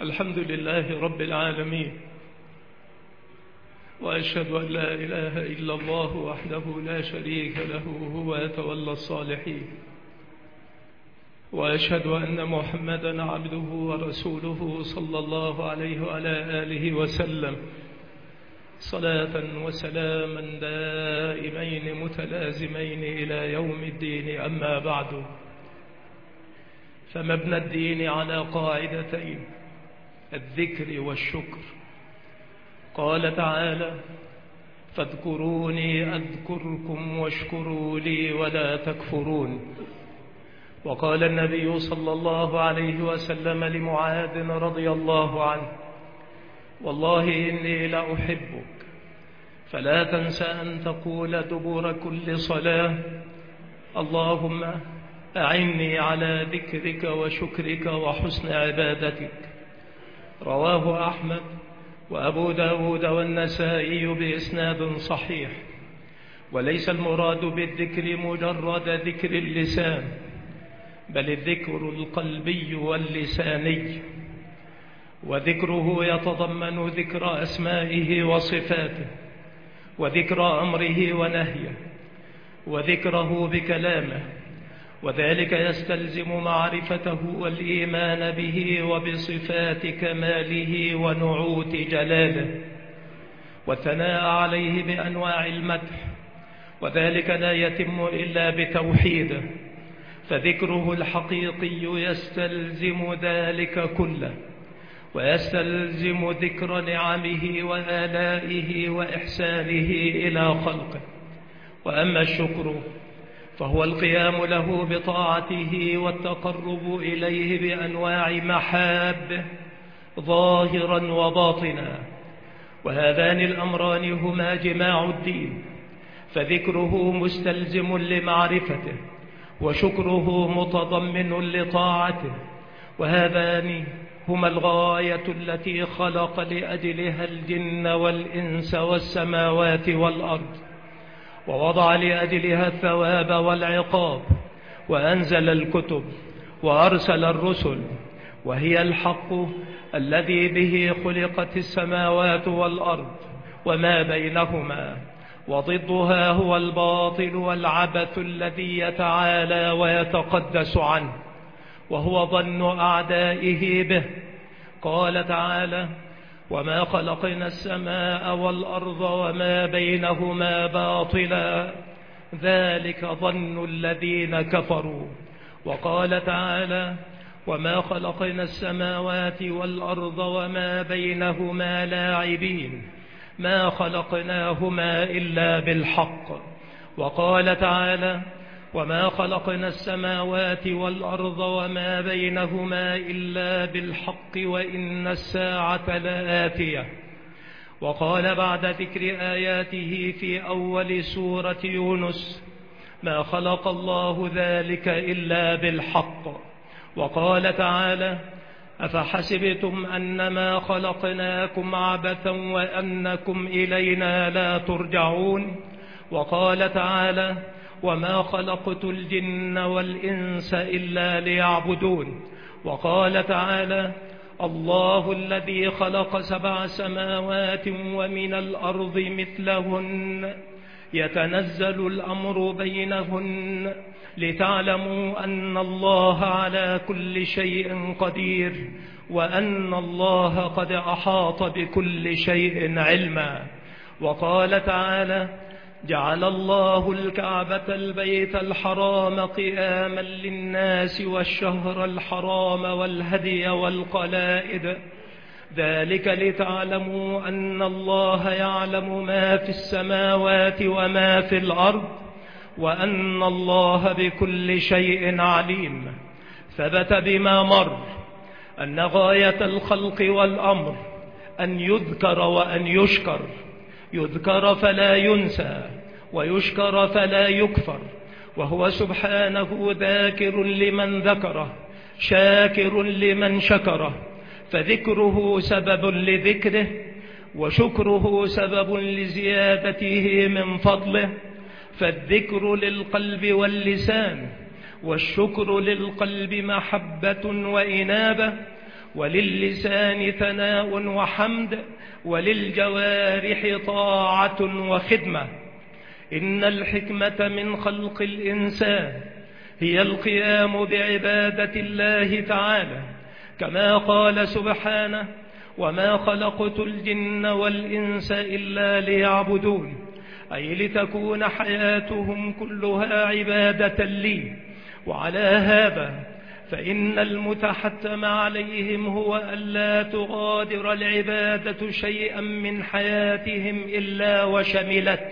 الحمد لله رب العالمين، وأشهد أن لا إله إلا الله وحده لا شريك له، هو يتولى الصالحين. وأشهد أن محمدا عبده ورسوله صلى الله عليه وعلى آله وسلم، صلاة وسلاما دائمين متلازمين إلى يوم الدين. أما بعد، فمبنى الدين على قاعدتين: الذكر والشكر. قال تعالى: فاذكروني أذكركم واشكروا لي ولا تكفرون. وقال النبي صلى الله عليه وسلم لمعاذ رضي الله عنه: والله إني لأحبك، فلا تنس أن تقول دبر كل صلاة: اللهم أعني على ذكرك وشكرك وحسن عبادتك. رواه أحمد وأبو داود والنسائي بإسناد صحيح. وليس المراد بالذكر مجرد ذكر اللسان، بل الذكر القلبي واللساني، وذكره يتضمن ذكر أسمائه وصفاته، وذكر أمره ونهيه، وذكره بكلامه، وذلك يستلزم معرفته والإيمان به وبصفات كماله ونعوت جلاله، والثناء عليه بأنواع المدح، وذلك لا يتم إلا بتوحيده، فذكره الحقيقي يستلزم ذلك كله، ويستلزم ذكر نعمه وآلائه وإحسانه إلى خلقه. وأما الشكر فهو القيام له بطاعته والتقرب إليه بأنواع محابه ظاهرا وباطنا، وهذان الأمران هما جماع الدين، فذكره مستلزم لمعرفته، وشكره متضمن لطاعته، وهذان هما الغاية التي خلق لأجلها الجن والإنس والسماوات والأرض، ووضع لأجلها الثواب والعقاب، وأنزل الكتب وأرسل الرسل، وهي الحق الذي به خلقت السماوات والأرض وما بينهما، وضدها هو الباطل والعبث الذي يتعالى ويتقدس عنه، وهو ظن أعدائه به. قال تعالى: وما خلقنا السماء والأرض وما بينهما باطلا، ذلك ظن الذين كفروا. وقال تعالى: وما خلقنا السماوات والأرض وما بينهما لاعبين، ما خلقناهما إلا بالحق. وقال تعالى: وما خلقنا السماوات والأرض وما بينهما إلا بالحق وإن الساعة لآتية. وقال بعد ذكر آياته في أول سورة يونس: ما خلق الله ذلك إلا بالحق. وقال تعالى: أفحسبتم أنما خلقناكم عبثا وأنكم إلينا لا ترجعون. وقال تعالى: وما خلقت الجن والإنس إلا ليعبدون. وقال تعالى: الله الذي خلق 7 سماوات ومن الأرض مثلهن يتنزل الأمر بينهن لتعلموا أن الله على كل شيء قدير وأن الله قد أحاط بكل شيء علما. وقال تعالى: جعل الله الكعبة البيت الحرام قياما للناس والشهر الحرام والهدي والقلائد، ذلك لتعلموا أن الله يعلم ما في السماوات وما في الأرض وأن الله بكل شيء عليم. ثبت بما مر أن غاية الخلق والأمر أن يذكر وأن يشكر، يذكر فلا ينسى ويشكر فلا يكفر، وهو سبحانه ذاكر لمن ذكره شاكر لمن شكره، فذكره سبب لذكره، وشكره سبب لزيادته من فضله. فالذكر للقلب واللسان، والشكر للقلب محبة وإنابة، وللسان ثناء وحمد، وللجوارح طاعة وخدمة. إن الحكمة من خلق الإنسان هي القيام بعبادة الله تعالى، كما قال سبحانه: وما خلقت الجن والإنس إلا ليعبدون، أي لتكون حياتهم كلها عبادة لي. وعلى هذا فإن المتحتم عليهم هو ألا تغادر العبادة شيئا من حياتهم إلا وشملت.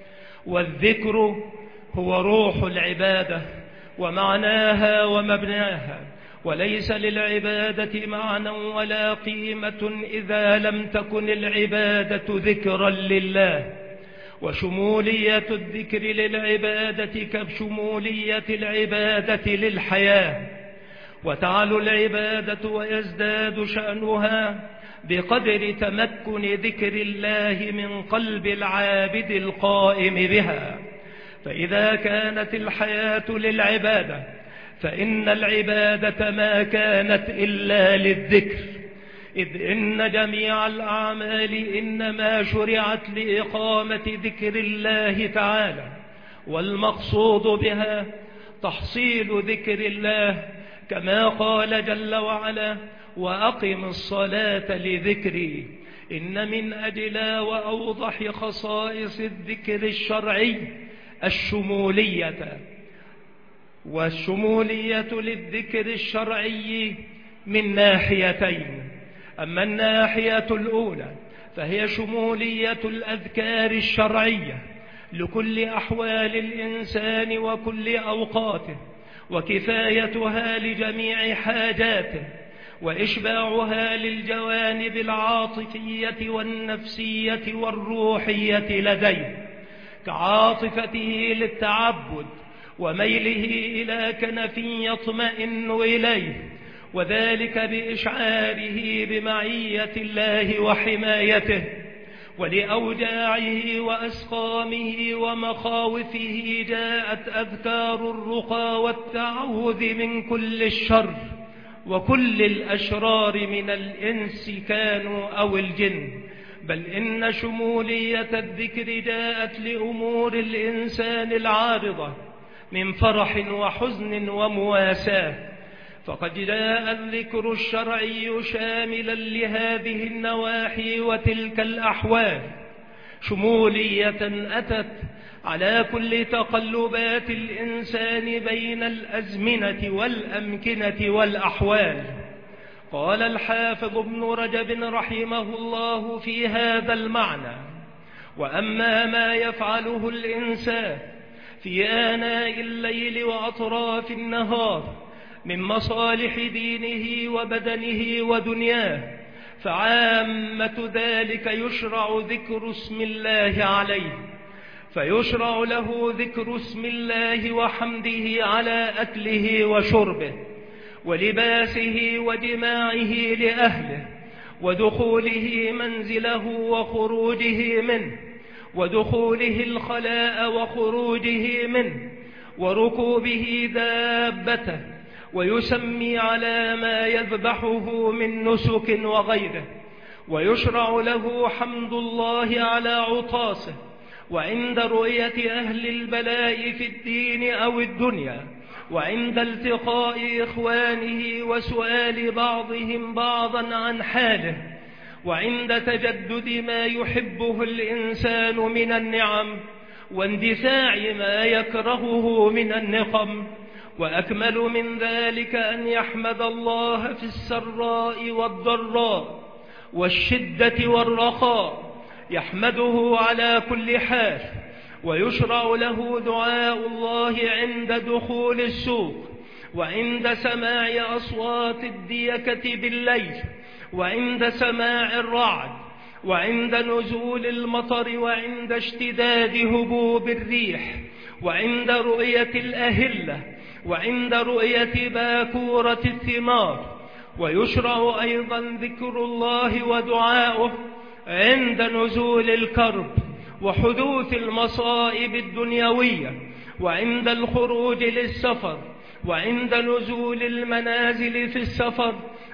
والذكر هو روح العبادة ومعناها ومبناها، وليس للعبادة معنى ولا قيمة إذا لم تكن العبادة ذكرا لله. وشمولية الذكر للعبادة كشمولية العبادة للحياة، وتعلو العبادة ويزداد شأنها بقدر تمكن ذكر الله من قلب العابد القائم بها. فإذا كانت الحياة للعبادة فإن العبادة ما كانت إلا للذكر، إذ إن جميع الأعمال إنما شرعت لإقامة ذكر الله تعالى، والمقصود بها تحصيل ذكر الله، كما قال جل وعلا: وأقم الصلاة لذكري. إن من أجل وأوضح خصائص الذكر الشرعي الشمولية، والشمولية للذكر الشرعي من ناحيتين. أما الناحية الأولى فهي شمولية الأذكار الشرعية لكل أحوال الإنسان وكل أوقاته، وكفايتها لجميع حاجاته، وإشباعها للجوانب العاطفية والنفسية والروحية لديه، كعاطفته للتعبد وميله إلى كنف يطمئن إليه، وذلك بإشعاره بمعية الله وحمايته، ولأوجاعه وأسقامه ومخاوفه جاءت أذكار الرقى والتعوذ من كل الشر وكل الأشرار من الإنس كانوا أو الجن. بل إن شمولية الذكر جاءت لأمور الإنسان العارضة من فرح وحزن ومواساة، فقد جاء الذكر الشرعي شاملا لهذه النواحي وتلك الأحوال، شمولية أتت على كل تقلبات الإنسان بين الأزمنة والأمكنة والأحوال. قال الحافظ ابن رجب رحمه الله في هذا المعنى: وأما ما يفعله الإنسان في آناء الليل وأطراف النهار من مصالح دينه وبدنه ودنياه، فعامة ذلك يشرع ذكر اسم الله عليه، فيشرع له ذكر اسم الله وحمده على أكله وشربه ولباسه وجماعه لأهله، ودخوله منزله وخروجه منه، ودخوله الخلاء وخروجه منه، وركوبه دابته، ويسمي على ما يذبحه من نسك وغيره. ويشرع له حمد الله على عطاسه وعند رؤية أهل البلاء في الدين أو الدنيا، وعند التقاء إخوانه وسؤال بعضهم بعضا عن حاله، وعند تجدد ما يحبه الإنسان من النعم واندفاع ما يكرهه من النقم. وأكمل من ذلك أن يحمد الله في السراء والضراء والشدة والرخاء، يحمده على كل حال. ويشرع له دعاء الله عند دخول السوق، وعند سماع أصوات الديكة بالليل، وعند سماع الرعد، وعند نزول المطر، وعند اشتداد هبوب الريح، وعند رؤية الأهلة، وعند رؤية باكورة الثمار. ويشرع أيضا ذكر الله ودعاؤه عند نزول الكرب وحدوث المصائب الدنيوية، وعند الخروج للسفر، وعند نزول المنازل في السفر،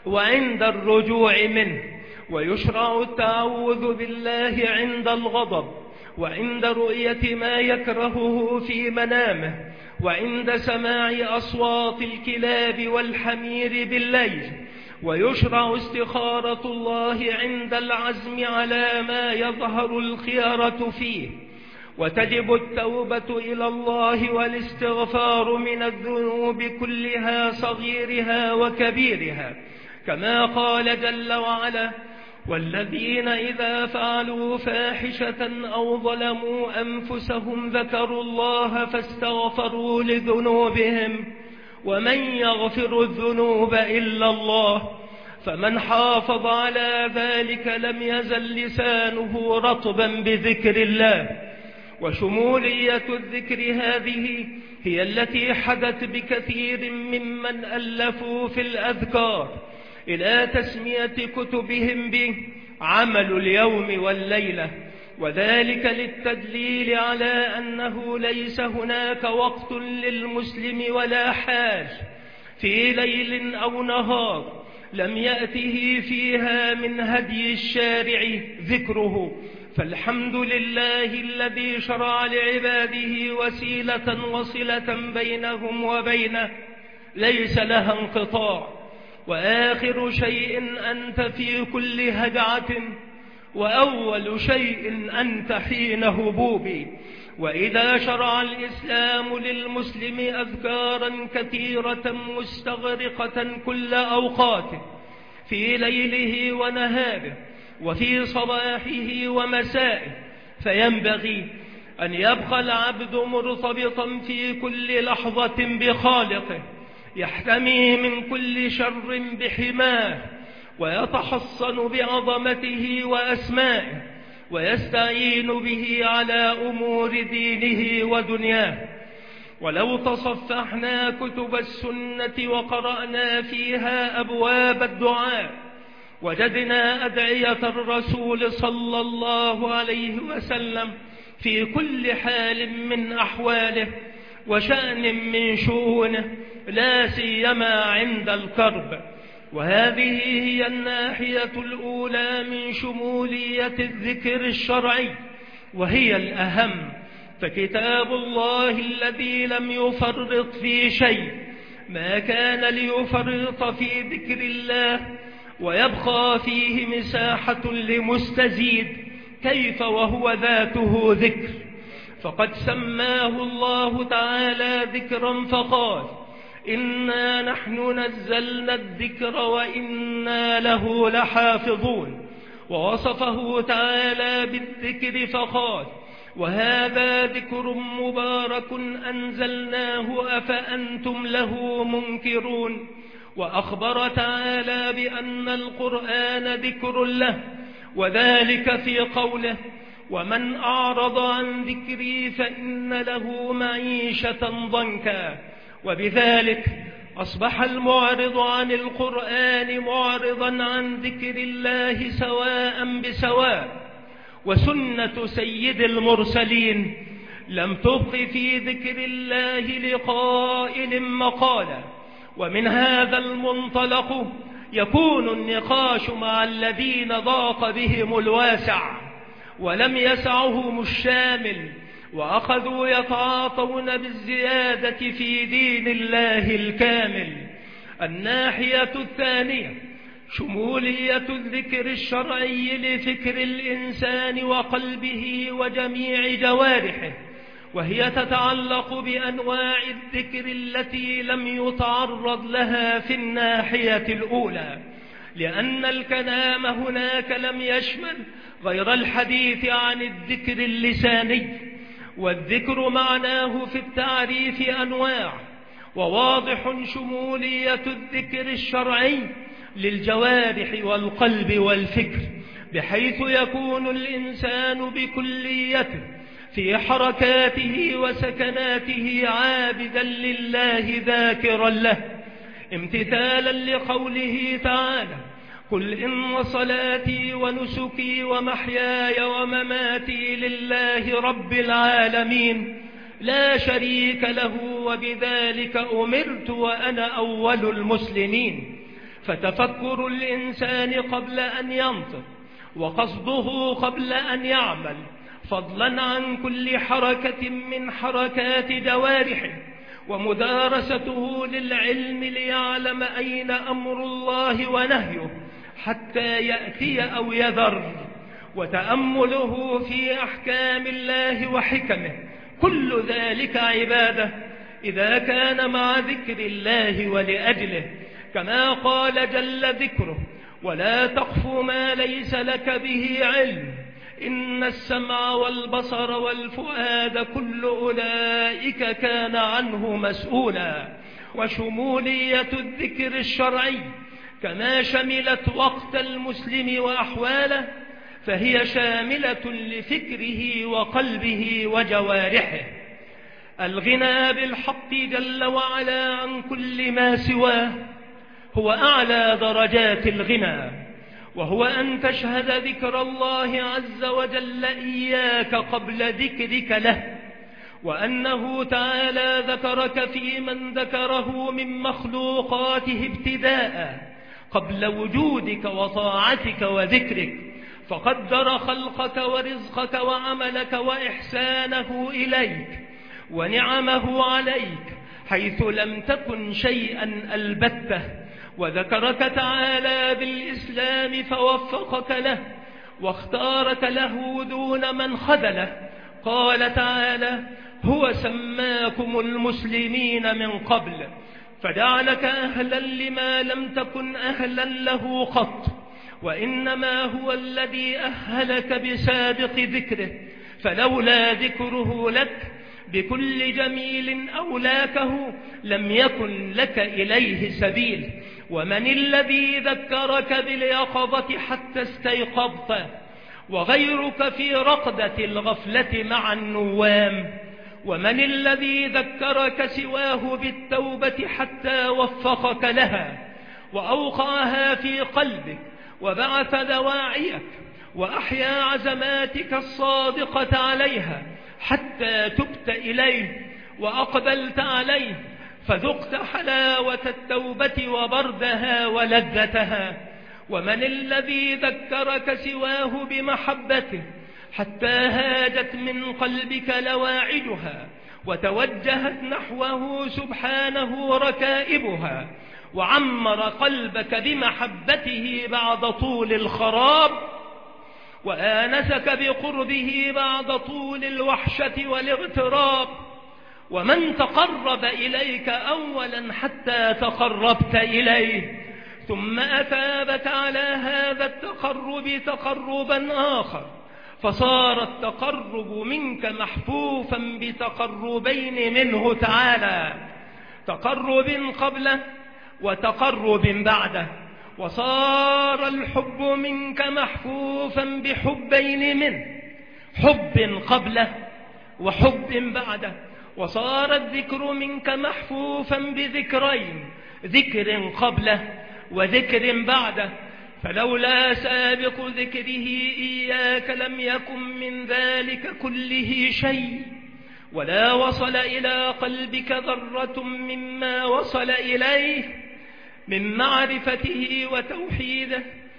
وعند الرجوع منه، ويشرع التعوذ بالله عند الغضب، وعند رؤية ما يكرهه في منامه، وعند سماع أصوات الكلاب والحمير بالليل. ويشرع استخارة الله عند العزم على ما يظهر الخيارة فيه. وتجب التوبة إلى الله والاستغفار من الذنوب كلها صغيرها وكبيرها، كما قال جل وعلا: والذين إذا فعلوا فاحشة أو ظلموا أنفسهم ذكروا الله فاستغفروا لذنوبهم ومن يغفر الذنوب إلا الله. فمن حافظ على ذلك لم يزل لسانه رطبا بذكر الله. وشمولية الذكر هذه هي التي حدت بكثير ممن ألفوا في الأذكار إلى تسمية كتبهم به عمل اليوم والليلة، وذلك للتدليل على أنه ليس هناك وقت للمسلم ولا حال في ليل أو نهار لم يأته فيها من هدي الشارع ذكره. فالحمد لله الذي شرع لعباده وسيلة وصلة بينهم وبينه ليس لها انقطاع. وآخر شيء أنت في كل هجعة، وأول شيء أنت حين هبوبي. وإذا شرع الإسلام للمسلم أذكارا كثيرة مستغرقة كل أوقاته في ليله ونهاره وفي صباحه ومسائه، فينبغي أن يبقى العبد مرتبطا في كل لحظة بخالقه، يحتمي من كل شر بحماه، ويتحصن بعظمته وأسمائه، ويستعين به على أمور دينه ودنياه. ولو تصفحنا كتب السنة وقرأنا فيها أبواب الدعاء وجدنا أدعية الرسول صلى الله عليه وسلم في كل حال من أحواله وشأن من شؤونه، لا سيما عند الكرب. وهذه هي الناحية الأولى من شمولية الذكر الشرعي، وهي الأهم. فكتاب الله الذي لم يفرط في شيء ما كان ليفرط في ذكر الله، ويبقى فيه مساحة لمستزيد، كيف وهو ذاته ذكر. فقد سماه الله تعالى ذكرا فقال: إنا نحن نزلنا الذكر وإنا له لحافظون. ووصفه تعالى بالذكر فقال: وهذا ذكر مبارك أنزلناه أفأنتم له منكرون. وأخبر تعالى بأن القرآن ذكر له، وذلك في قوله: ومن أعرض عن ذكري فإن له معيشة ضنكا. وبذلك أصبح المعرض عن القرآن معرضا عن ذكر الله سواء بسواء. وسنة سيد المرسلين لم تبق في ذكر الله لقائل مقالا. ومن هذا المنطلق يكون النقاش مع الذين ضاق بهم الواسع ولم يسعهم الشامل، وأخذوا يتعاطون بالزيادة في دين الله الكامل. الناحية الثانية شمولية الذكر الشرعي لفكر الإنسان وقلبه وجميع جوارحه، وهي تتعلق بأنواع الذكر التي لم يتعرض لها في الناحية الأولى، لأن الكلام هناك لم يشمل غير الحديث عن الذكر اللساني. والذكر معناه في التعريف أنواع، وواضح شمولية الذكر الشرعي للجوارح والقلب والفكر، بحيث يكون الإنسان بكليته في حركاته وسكناته عابدا لله ذاكرا له، امتثالا لقوله تعالى: قل إن صلاتي ونسكي ومحياي ومماتي لله رب العالمين لا شريك له وبذلك أمرت وأنا أول المسلمين. فتفكر الإنسان قبل أن ينطق، وقصده قبل أن يعمل، فضلا عن كل حركة من حركات جوارحه، ومدارسته للعلم ليعلم أين أمر الله ونهيه حتى يأتي أو يذر، وتأمله في أحكام الله وحكمه. كل ذلك عبادة إذا كان مع ذكر الله ولأجله، كما قال جل ذكره: ولا تقف ما ليس لك به علم إن السمع والبصر والفؤاد كل أولئك كان عنه مسؤولا. وشمولية الذكر الشرعي كما شملت وقت المسلم وأحواله، فهي شاملة لفكره وقلبه وجوارحه. الغنى بالحق جل وعلا عن كل ما سواه هو أعلى درجات الغنى، وهو أن تشهد ذكر الله عز وجل إياك قبل ذكرك له، وأنه تعالى ذكرك في من ذكره من مخلوقاته ابتداء قبل وجودك وطاعتك وذكرك، فقدر خلقك ورزقك وعملك وإحسانه إليك ونعمه عليك حيث لم تكن شيئا البته، وذكرك تعالى بالإسلام فوفقك له واختارك له دون من خذله. قال تعالى: هو سماكم المسلمين من قبل فجعلك أهلا لما لم تكن أهلا له قط، وإنما هو الذي أهلك بسابق ذكره، فلولا ذكره لك بكل جميل أولاكه لم يكن لك إليه سبيل. ومن الذي ذكرك باليقظة حتى استيقظت وغيرك في رقدة الغفلة مع النوام؟ ومن الذي ذكرك سواه بالتوبة حتى وفقك لها وأوقعها في قلبك وبعث دواعيك وأحيا عزماتك الصادقة عليها حتى تبت إليه وأقبلت عليه فذقت حلاوة التوبة وبردها ولذتها؟ ومن الذي ذكرك سواه بمحبته حتى هاجت من قلبك لواعدها وتوجهت نحوه سبحانه ركائبها، وعمر قلبك بمحبته بعد طول الخراب، وآنسك بقربه بعد طول الوحشة والاغتراب؟ ومن تقرب إليك أولا حتى تقربت إليه، ثم أثابك على هذا التقرب تقربا آخر، فصار التقرب منك محفوفا بتقربين منه تعالى: تقرب قبله وتقرب بعده، وصار الحب منك محفوفا بحبين منه: حب قبله وحب بعده، وصار الذكر منك محفوفا بذكرين: ذكر قبله وذكر بعده. فلولا سابق ذكره إياك لم يكن من ذلك كله شيء، ولا وصل إلى قلبك ذرة مما وصل إليه من معرفته وتوحيده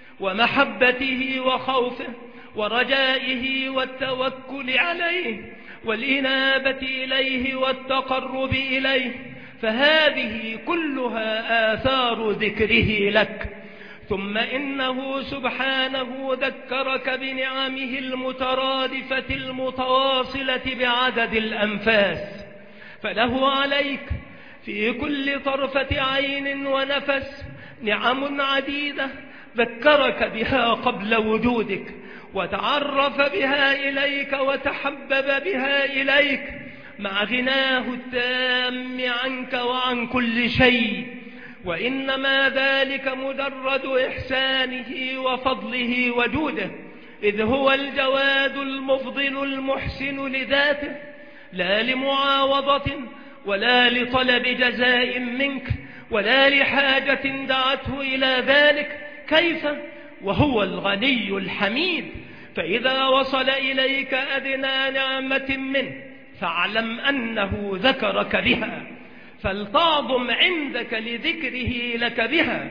ومحبته وخوفه ورجائه والتوكل عليه والإنابة إليه والتقرب إليه، فهذه كلها آثار ذكره لك. ثم إنه سبحانه ذكرك بنعمه المترادفة المتواصلة بعدد الأنفاس، فله عليك في كل طرفة عين ونفس نعم عديدة ذكرك بها قبل وجودك، وتعرف بها إليك وتحبب بها إليك مع غناه التام عنك وعن كل شيء. وإنما ذلك مجرد إحسانه وفضله وجوده، إذ هو الجواد المفضل المحسن لذاته، لا لمعاوضة ولا لطلب جزاء منك ولا لحاجة دعته إلى ذلك. كيف وهو الغني الحميد؟ فإذا وصل إليك أدنى نعمة منه فاعلم أنه ذكرك بها، فلتعظم عندك لذكره لك بها،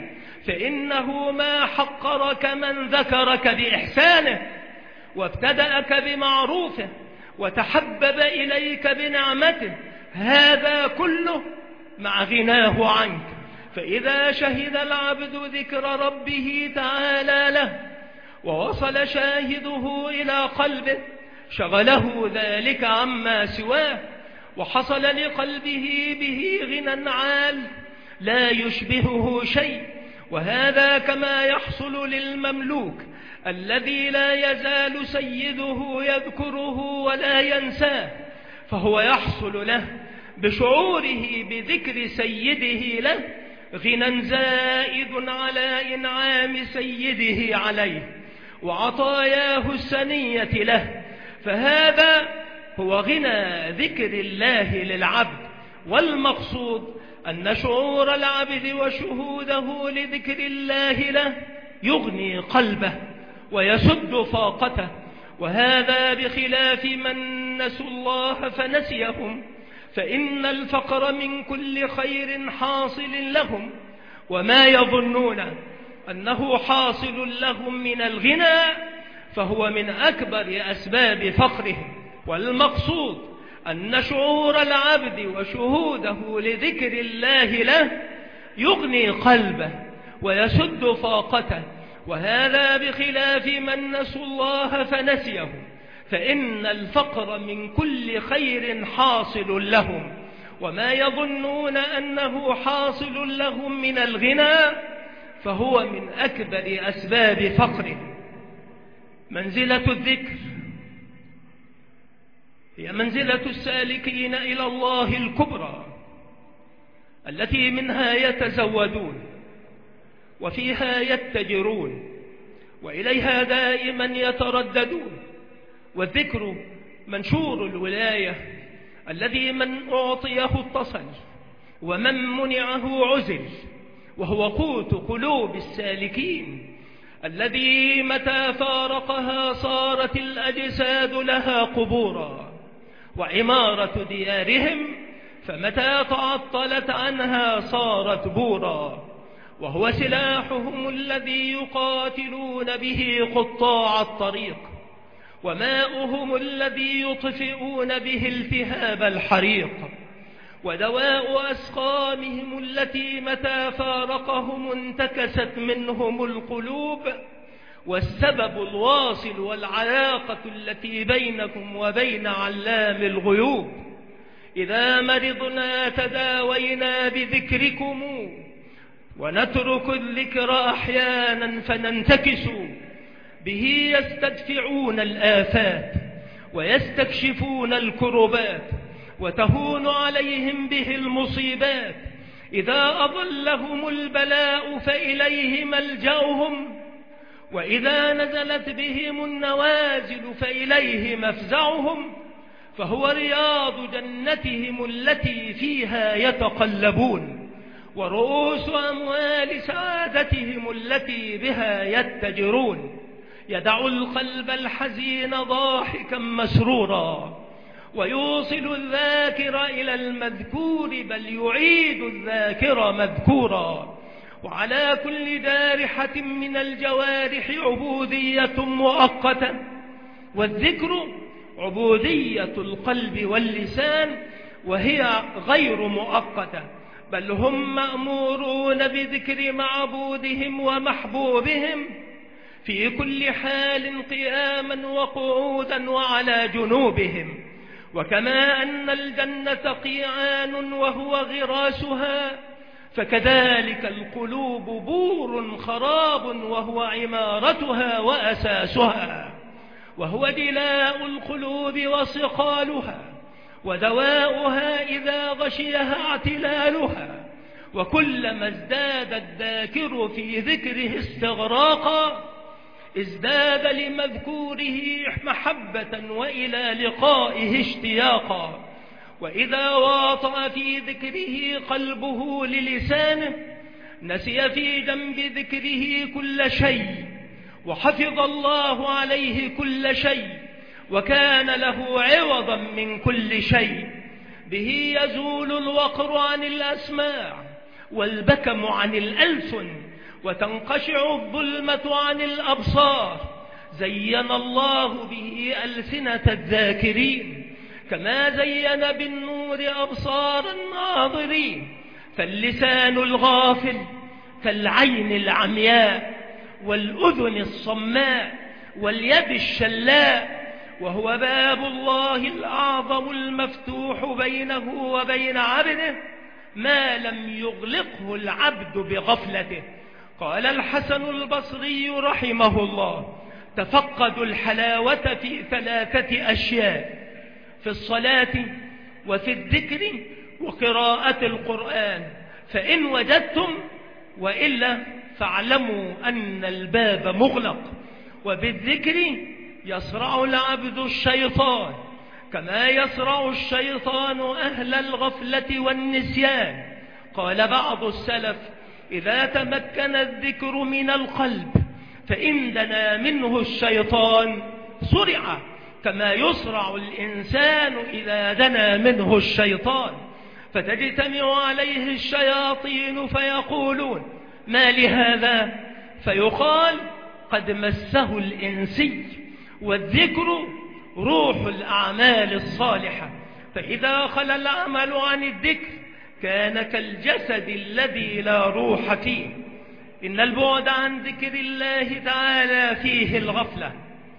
فإنه ما حقرك من ذكرك بإحسانه وابتدأك بمعروفه وتحبب إليك بنعمته، هذا كله مع غناه عنك. فإذا شهد العبد ذكر ربه تعالى له ووصل شاهده إلى قلبه شغله ذلك عما سواه، وحصل لقلبه به غنى عال لا يشبهه شيء. وهذا كما يحصل للمملوك الذي لا يزال سيده يذكره ولا ينساه، فهو يحصل له بشعوره بذكر سيده له غنى زائد على إنعام سيده عليه وعطاياه السنية له. فهذا هو غنى ذكر الله للعبد. والمقصود أن شعور العبد وشهوده لذكر الله له يغني قلبه ويسد فاقته، وهذا بخلاف من نسوا الله فنسيهم، فإن الفقر من كل خير حاصل لهم، وما يظنون أنه حاصل لهم من الغنى فهو من أكبر أسباب فقرهم. والمقصود أن شعور العبد وشهوده لذكر الله له يغني قلبه ويسد فاقته، وهذا بخلاف من نسوا الله فنسيهم، فإن الفقر من كل خير حاصل لهم، وما يظنون أنه حاصل لهم من الغنى فهو من أكبر أسباب فقرهم. منزلة الذكر هي منزلة السالكين إلى الله الكبرى التي منها يتزودون وفيها يتجرون وإليها دائما يترددون. والذكر منشور الولاية الذي من أعطيه اتصل ومن منعه عزل، وهو قوت قلوب السالكين الذي متى فارقها صارت الأجساد لها قبورا وعمارة ديارهم، فمتى تعطلت عنها صارت بورا. وهو سلاحهم الذي يقاتلون به قطاع الطريق، وماؤهم الذي يطفئون به التهاب الحريق، ودواء أسقامهم التي متى فارقهم انتكست منهم القلوب، والسبب الواصل والعلاقة التي بينكم وبين علام الغيوب. إذا مرضنا تداوينا بذكركم ونترك الذكر أحيانا فننتكس به، يستدفعون الآفات ويستكشفون الكربات وتهون عليهم به المصيبات. إذا أضلهم البلاء فإليه ملجأهم، وإذا نزلت بهم النوازل فإليه مفزعهم، فهو رياض جنتهم التي فيها يتقلبون، ورؤوس أموال سعادتهم التي بها يتجرون. يدع القلب الحزين ضاحكا مسرورا، ويوصل الذاكر إلى المذكور، بل يعيد الذاكر مذكورا. وعلى كل جارحة من الجوارح عبودية مؤقتة، والذكر عبودية القلب واللسان، وهي غير مؤقتة، بل هم مأمورون بذكر معبودهم ومحبوبهم في كل حال قياما وقعودا وعلى جنوبهم. وكما أن الجنة قيعان وهو غراسها، فكذلك القلوب بور خراب وهو عمارتها وأساسها، وهو دلاء القلوب وصقالها ودواؤها إذا غشيها اعتلالها. وكلما ازداد الذاكر في ذكره استغراقا ازداد لمذكوره محبة وإلى لقائه اشتياقا. وإذا واطأ في ذكره قلبه للسانه نسي في جنب ذكره كل شيء، وحفظ الله عليه كل شيء، وكان له عوضا من كل شيء. به يزول الوقر عن الأسماع والبكم عن الألسن، وتنقشع الظلمة عن الأبصار زين الله به ألسنة الذاكرين كما زين بالنور أبصار الناظرين. فاللسان الغافل كالعين العمياء والأذن الصماء واليد الشلاء، وهو باب الله الأعظم المفتوح بينه وبين عبده ما لم يغلقه العبد بغفلته. قال الحسن البصري رحمه الله: تفقدوا الحلاوة في 3 أشياء: في الصلاة وفي الذكر وقراءة القرآن، فإن وجدتم، وإلا فاعلموا أن الباب مغلق. وبالذكر يصرع العبد الشيطان كما يصرع الشيطان أهل الغفلة والنسيان. قال بعض السلف: إذا تمكن الذكر من القلب فإن دنا منه الشيطان سرع كما يسرع الإنسان إذا دنا منه الشيطان، فتجتمع عليه الشياطين فيقولون: ما لهذا؟ فيقال: قد مسه الإنسي. والذكر روح الأعمال الصالحة، فإذا خلا العمل عن الذكر كان كالجسد الذي لا روح فيه. إن البعد عن ذكر الله تعالى فيه الغفلة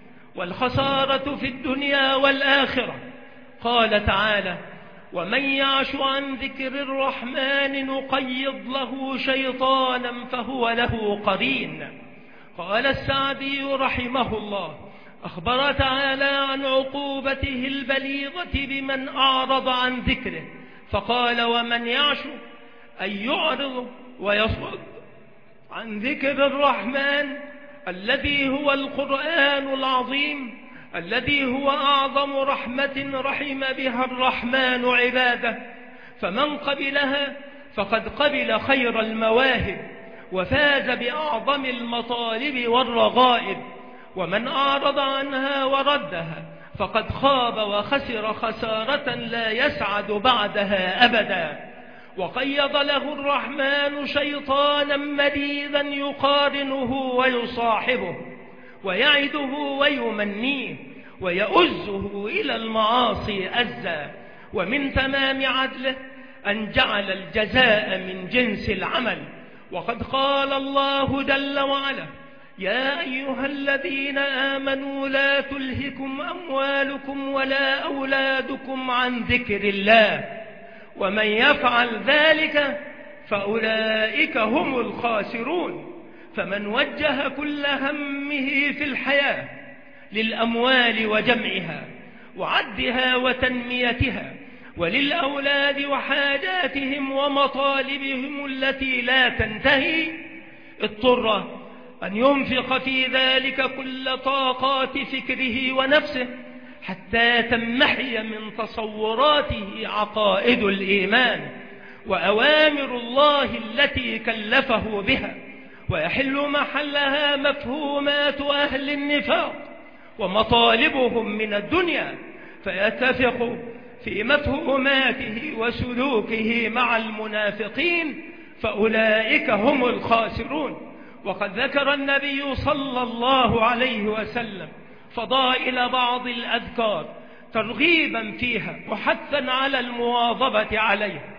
والخسارة في الدنيا والآخرة. قال تعالى: ومن يعش عن ذكر الرحمن نقيض له شيطانا فهو له قرين. قال السعدي رحمه الله: أخبر تعالى عن عقوبته البليغة بمن أعرض عن ذكره، فقال: ومن يعش أي يعرض ويصد عن ذكر الرحمن الذي هو القرآن العظيم، الذي هو أعظم رحمة رحم بها الرحمن عباده، فمن قبلها فقد قبل خير المواهب وفاز بأعظم المطالب والرغائب، ومن أعرض عنها وردها فقد خاب وخسر خسارة لا يسعد بعدها أبدا. وقيض له الرحمن شيطانا مريضا يقارنه ويصاحبه ويعده ويمنيه ويؤزه إلى المعاصي أزا. ومن تمام عدله أن جعل الجزاء من جنس العمل، وقد قال الله جل وعلا: يا أيها الذين آمنوا لا تلهكم أموالكم ولا أولادكم عن ذكر الله ومن يفعل ذلك فأولئك هم الخاسرون. فمن وجه كل همه في الحياة للأموال وجمعها وعدها وتنميتها وللأولاد وحاجاتهم ومطالبهم التي لا تنتهي، اضطر أن ينفق في ذلك كل طاقات فكره ونفسه حتى تمحي من تصوراته عقائد الإيمان وأوامر الله التي كلفه بها، ويحل محلها مفهومات أهل النفاق ومطالبهم من الدنيا، فيتفق في مفهوماته وسلوكه مع المنافقين، فأولئك هم الخاسرون. وقد ذكر النبي صلى الله عليه وسلم فضائل بعض الأذكار ترغيبا فيها وحثا على المواظبة عليها،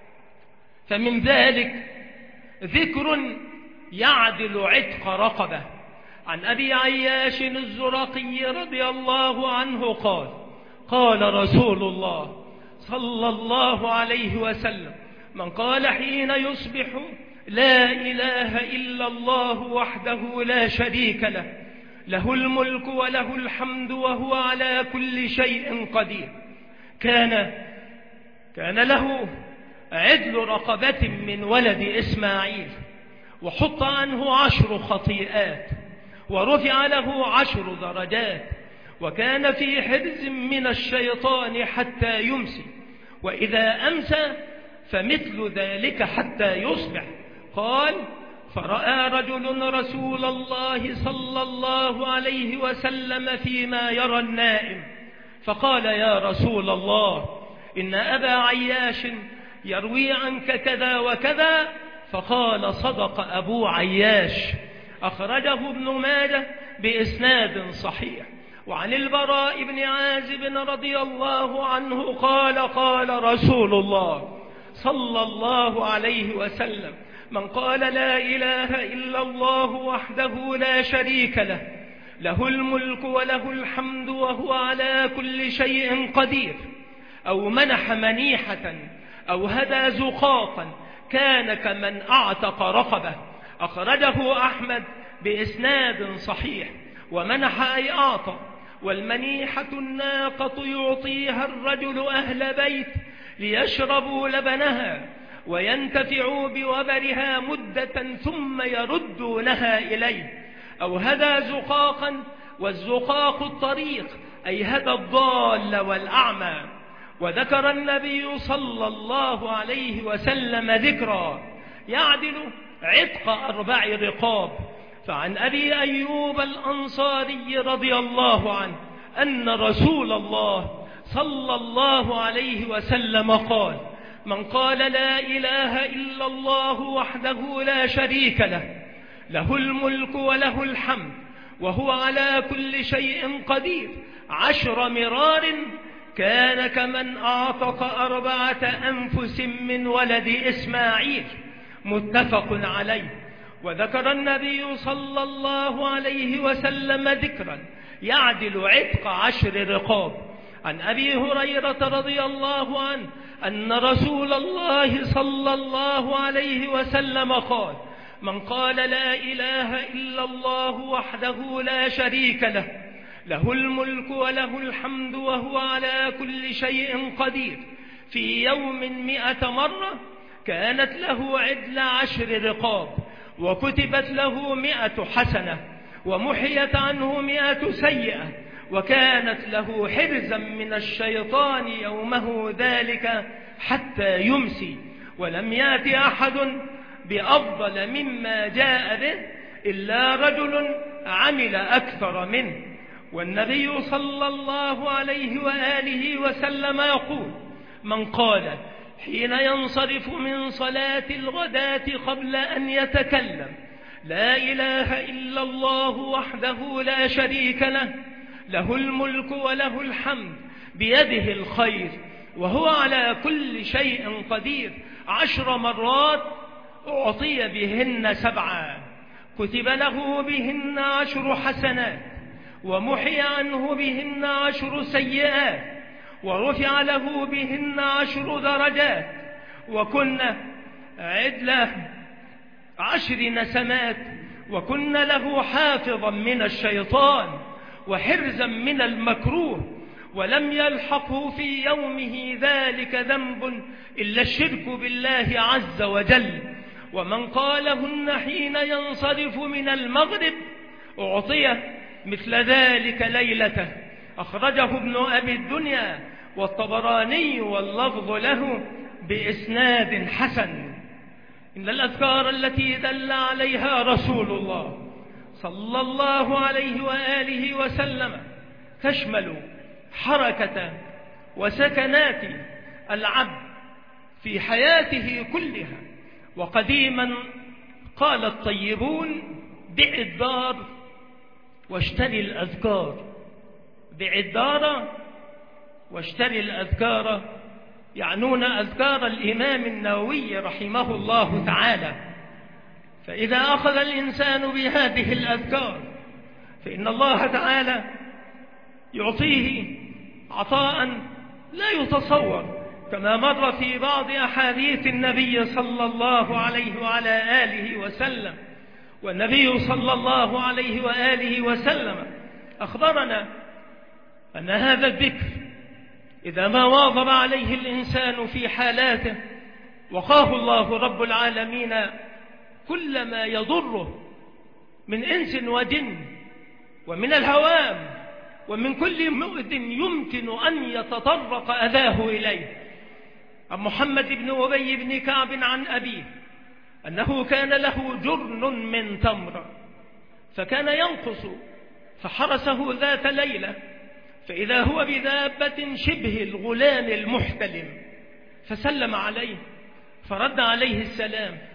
فمن ذلك ذكر يعدل عتق رقبة. عن أبي عياش الزرقي رضي الله عنه قال: قال رسول الله صلى الله عليه وسلم: من قال حين يصبح لا إله إلا الله وحده لا شريك له، له الملك وله الحمد وهو على كل شيء قدير، كان له عدل رقبة من ولد إسماعيل، وحط عنه 10 خطيئات، ورفع له 10 درجات، وكان في حرز من الشيطان حتى يمسي، وإذا أمسى فمثل ذلك حتى يصبح. قال: فرأى رجل رسول الله صلى الله عليه وسلم فيما يرى النائم، فقال: يا رسول الله، إن أبا عياش يروي عنك كذا وكذا، فقال صدق أبو عياش. أخرجه ابن ماجه بإسناد صحيح. وعن البراء بن عازب رضي الله عنه قال قال رسول الله صلى الله عليه وسلم: من قال لا إله إلا الله وحده لا شريك له، له الملك وله الحمد وهو على كل شيء قدير، أو منح منيحة أو هدى زقاقا، كان كمن أعتق رقبة. أخرجه أحمد بإسناد صحيح. ومنح أي أعطى، والمنيحة الناقة يعطيها الرجل أهل بيت ليشربوا لبنها وينتفعوا بوبرها مدة ثم يردونها إليه. أو هدى زقاقا، والزقاق الطريق، أي هدى الضال والأعمى. وذكر النبي صلى الله عليه وسلم ذكرا يعدل عتق 4 رقاب. فعن أبي أيوب الأنصاري رضي الله عنه أن رسول الله صلى الله عليه وسلم قال: من قال لا إله إلا الله وحده لا شريك له، له الملك وله الحمد وهو على كل شيء قدير 10 مرار، كان كمن أعتق 4 أنفس من ولد إسماعيل. متفق عليه. وذكر النبي صلى الله عليه وسلم ذكرا يعدل عتق 10 رقاب. عن أبي هريرة رضي الله عنه أن رسول الله صلى الله عليه وسلم قال: من قال لا إله إلا الله وحده لا شريك له، له الملك وله الحمد وهو على كل شيء قدير، في يوم 100 مرة، كانت له عدل 10 رقاب، وكتبت له 100 حسنة، ومحيت عنه 100 سيئة، وكانت له حرزا من الشيطان يومه ذلك حتى يمسي. ولم يأت أحد بأفضل مما جاء به إلا رجل عمل أكثر منه. والنبي صلى الله عليه وآله وسلم يقول: من قال حين ينصرف من صلاة الغداة قبل أن يتكلم: لا إله إلا الله وحده لا شريك له، له الملك وله الحمد بيده الخير وهو على كل شيء قدير 10 مرات، أعطي بهن 7، كتب له بهن 10 حسنات، ومحي عنه بهن 10 سيئات، ورفع له بهن 10 درجات، وكن عدل 10 نسمات، وكن له حافظا من الشيطان وحرزا من المكروه، ولم يلحقه في يومه ذلك ذنب إلا الشرك بالله عز وجل. ومن قالهن حين ينصرف من المغرب أعطي مثل ذلك ليلته. أخرجه ابن أبي الدنيا والطبراني واللفظ له بإسناد حسن. إن الأذكار التي دل عليها رسول الله صلى الله عليه وآله وسلم تشمل حركة وسكنات العبد في حياته كلها. وقديما قال الطيبون: بع الدار واشتري الأذكار. بع الدار واشتري الأذكار يعنون أذكار الإمام النووي رحمه الله تعالى. فإذا أخذ الإنسان بهذه الأذكار فإن الله تعالى يعطيه عطاء لا يتصور، كما مر في بعض أحاديث النبي صلى الله عليه وعلى آله وسلم. والنبي صلى الله عليه وآله وسلم أخبرنا أن هذا الذكر إذا ما واظب عليه الإنسان في حالاته وقاه الله رب العالمين كل ما يضره من إنس وجن ومن الهوام ومن كل مؤذ يمكن أن يتطرق أذاه إليه. عن محمد بن أبي بن كعب عن أبيه أنه كان له جرن من تمر فكان ينقص، فحرسه ذات ليلة فإذا هو بذابة شبه الغلام المحتلم، فسلم عليه فرد عليه السلام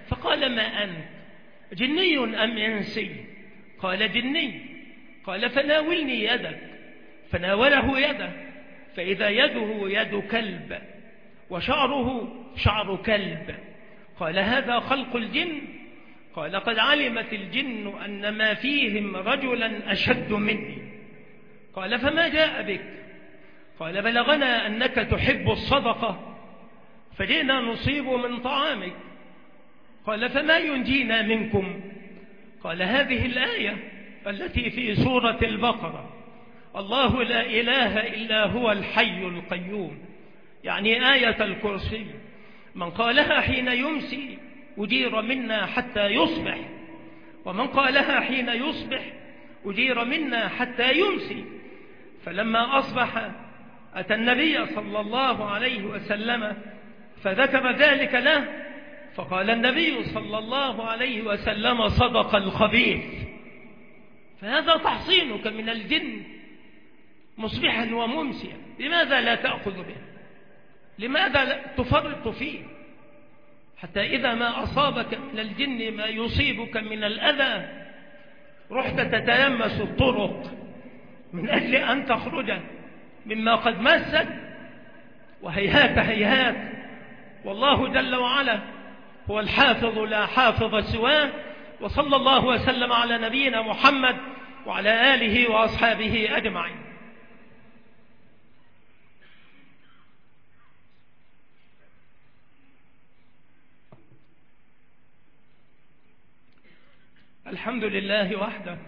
فقال: ما أنت، جني أم إنسي؟ قال: جني. قال: فناولني يدك. فناوله يده، فإذا يده يد كلب وشعره شعر كلب. قال: هذا خلق الجن؟ قال: قد علمت الجن أن ما فيهم رجلا أشد مني. قال: فما جاء بك؟ قال: بلغنا أنك تحب الصدقة فجئنا نصيب من طعامك. قال: فما ينجينا منكم؟ قال: هذه الآية التي في سورة البقرة: الله لا إله إلا هو الحي القيوم، يعني آية الكرسي، من قالها حين يمسي أجير منا حتى يصبح، ومن قالها حين يصبح أجير منا حتى يمسي. فلما أصبح أتى النبي صلى الله عليه وسلم فذكر ذلك له، فقال النبي صلى الله عليه وسلم: صدق الخبيث. فهذا تحصينك من الجن مصبحا وممسيا، لماذا لا تأخذ به؟ لماذا لا تفرط فيه؟ حتى إذا ما أصابك من الجن ما يصيبك من الأذى رحت تتيمس الطرق من أجل أن تخرج مما قد مسك، وهيهات هيهات، والله جل وعلا هو الحافظ لا حافظ سواه. وصلى الله وسلم على نبينا محمد وعلى آله وأصحابه أجمعين. الحمد لله وحده،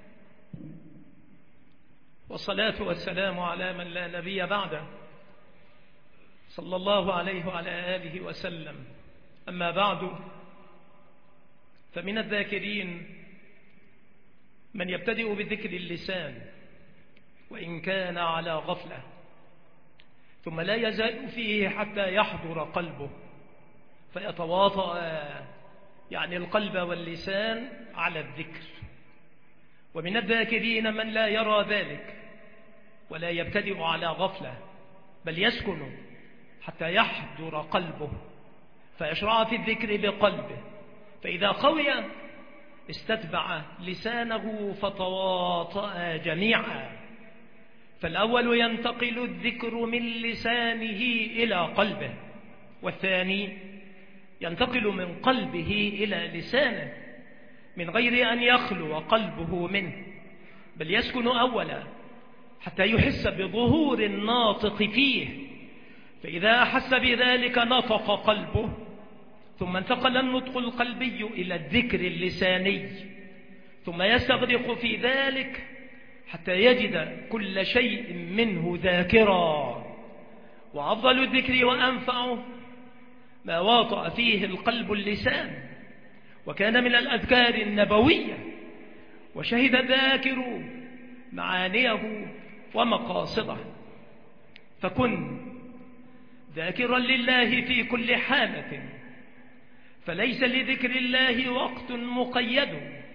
والصلاة والسلام على من لا نبي بعده، صلى الله عليه وعلى آله وسلم. أما بعد، فمن الذاكرين من يبتدئ بذكر اللسان وإن كان على غفلة، ثم لا يزال فيه حتى يحضر قلبه فيتواطأ، يعني القلب واللسان، على الذكر. ومن الذاكرين من لا يرى ذلك ولا يبتدئ على غفلة، بل يسكن حتى يحضر قلبه فيشرع في الذكر بقلبه، فإذا قوي استتبع لسانه فتواطأ جميعا. فالأول ينتقل الذكر من لسانه إلى قلبه، والثاني ينتقل من قلبه إلى لسانه من غير أن يخلو قلبه منه، بل يسكن أولا حتى يحس بظهور الناطق فيه، فإذا أحس بذلك نطق قلبه، ثم انتقل النطق القلبي إلى الذكر اللساني، ثم يستغرق في ذلك حتى يجد كل شيء منه ذاكرا. وأفضل الذكر وأنفعه ما واطأ فيه القلب اللسان، وكان من الأذكار النبوية، وشهد الذاكر معانيه ومقاصده. فكن ذاكرا لله في كل حالة، فليس لذكر الله وقت مقيد،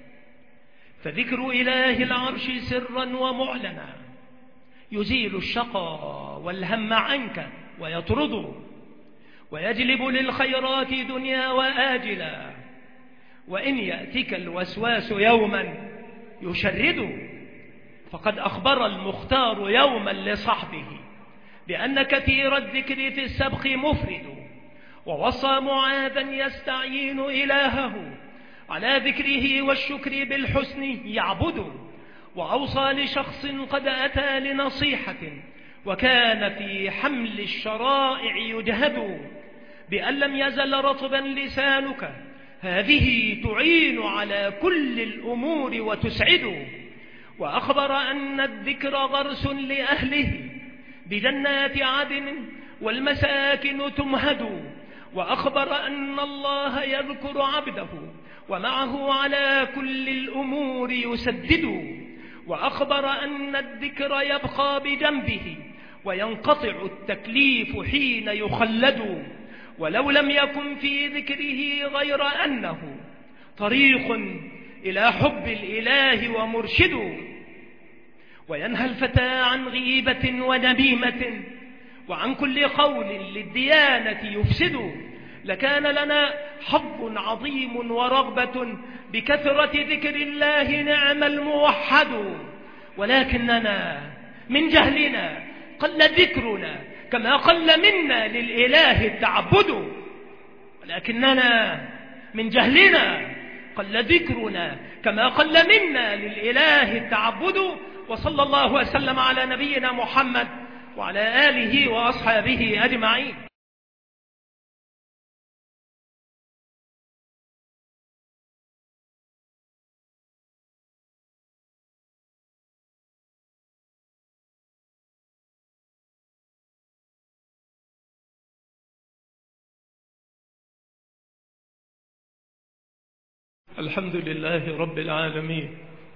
فذكر إله العرش سرا ومعلنا يزيل الشقى والهم عنك ويطرده، ويجلب للخيرات دنيا وآجلا، وإن يأتك الوسواس يوما يشرده. فقد أخبر المختار يوما لصحبه بأن كثير الذكر في السبق مفرد، ووصى معاذا يستعين إلهه على ذكره والشكر بالحسن يعبده، وأوصى لشخص قد أتى لنصيحة وكان في حمل الشرائع يجهد بأن لم يزل رطبا لسانك، هذه تعين على كل الأمور وتسعد. وأخبر أن الذكر غرس لأهله بجنات عدن والمساكن تمهد، وأخبر أن الله يذكر عبده ومعه على كل الأمور يسدد، وأخبر أن الذكر يبقى بجنبه وينقطع التكليف حين يخلد، ولو لم يكن في ذكره غير أنه طريق إلى حب الإله ومرشد. وينهى الفتى عن غيبة ونميمة وعن كل قول للديانة يفسد، لكان لنا حظ عظيم ورغبة بكثرة ذكر الله نعم الموحد، ولكننا من جهلنا قل ذكرنا كما قل منا للإله التعبد، ولكننا من جهلنا قل ذكرنا كما قل منا للإله التعبد. وصلى الله وسلم على نبينا محمد وعلى آله وأصحابه أجمعين. الحمد لله رب العالمين،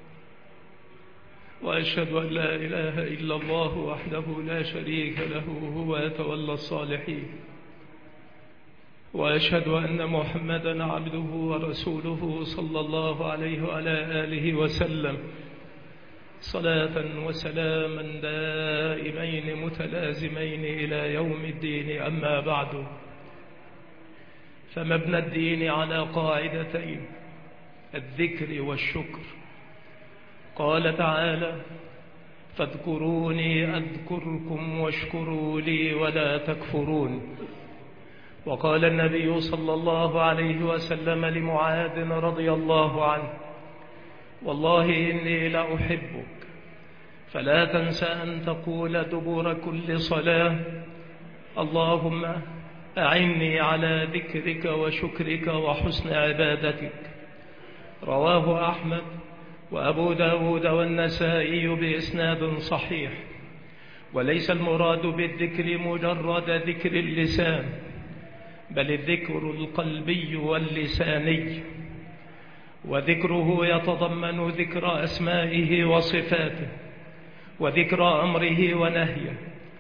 وأشهد أن لا إله إلا الله وحده لا شريك له هو يتولى الصالحين، وأشهد أن محمدا عبده ورسوله صلى الله عليه وعلى آله وسلم صلاة وسلاما دائمين متلازمين إلى يوم الدين. أما بعد، فمبنى الدين على قاعدتين: الذكر والشكر. قال تعالى: فاذكروني أذكركم واشكروا لي ولا تكفرون. وقال النبي صلى الله عليه وسلم لمعاذ رضي الله عنه: والله إني لأحبك، فلا تنس أن تقول دبر كل صلاة: اللهم أعني على ذكرك وشكرك وحسن عبادتك. رواه أحمد وأبو داود والنسائي بإسناد صحيح. وليس المراد بالذكر مجرد ذكر اللسان، بل الذكر القلبي واللساني، وذكره يتضمن ذكر أسمائه وصفاته، وذكر أمره ونهيه،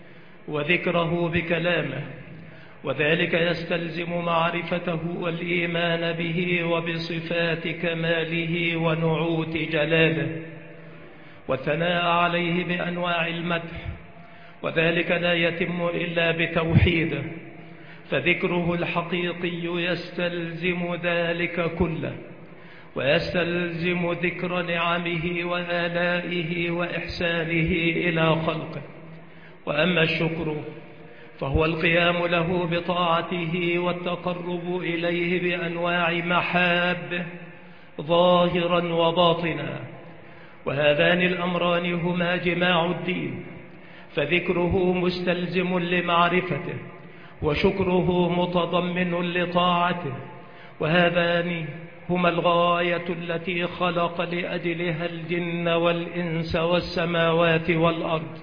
وذكره بكلامه، وذلك يستلزم معرفته والإيمان به وبصفات كماله ونعوت جلاله، والثناء عليه بأنواع المدح، وذلك لا يتم إلا بتوحيده، فذكره الحقيقي يستلزم ذلك كله، ويستلزم ذكر نعمه وآلائه وإحسانه إلى خلقه. وأما الشكر فهو القيام له بطاعته والتقرب إليه بأنواع محابه ظاهرا وباطنا، وهذان الأمران هما جماع الدين، فذكره مستلزم لمعرفته، وشكره متضمن لطاعته، وهذان هما الغاية التي خلق لأجلها الجن والإنس والسماوات والأرض،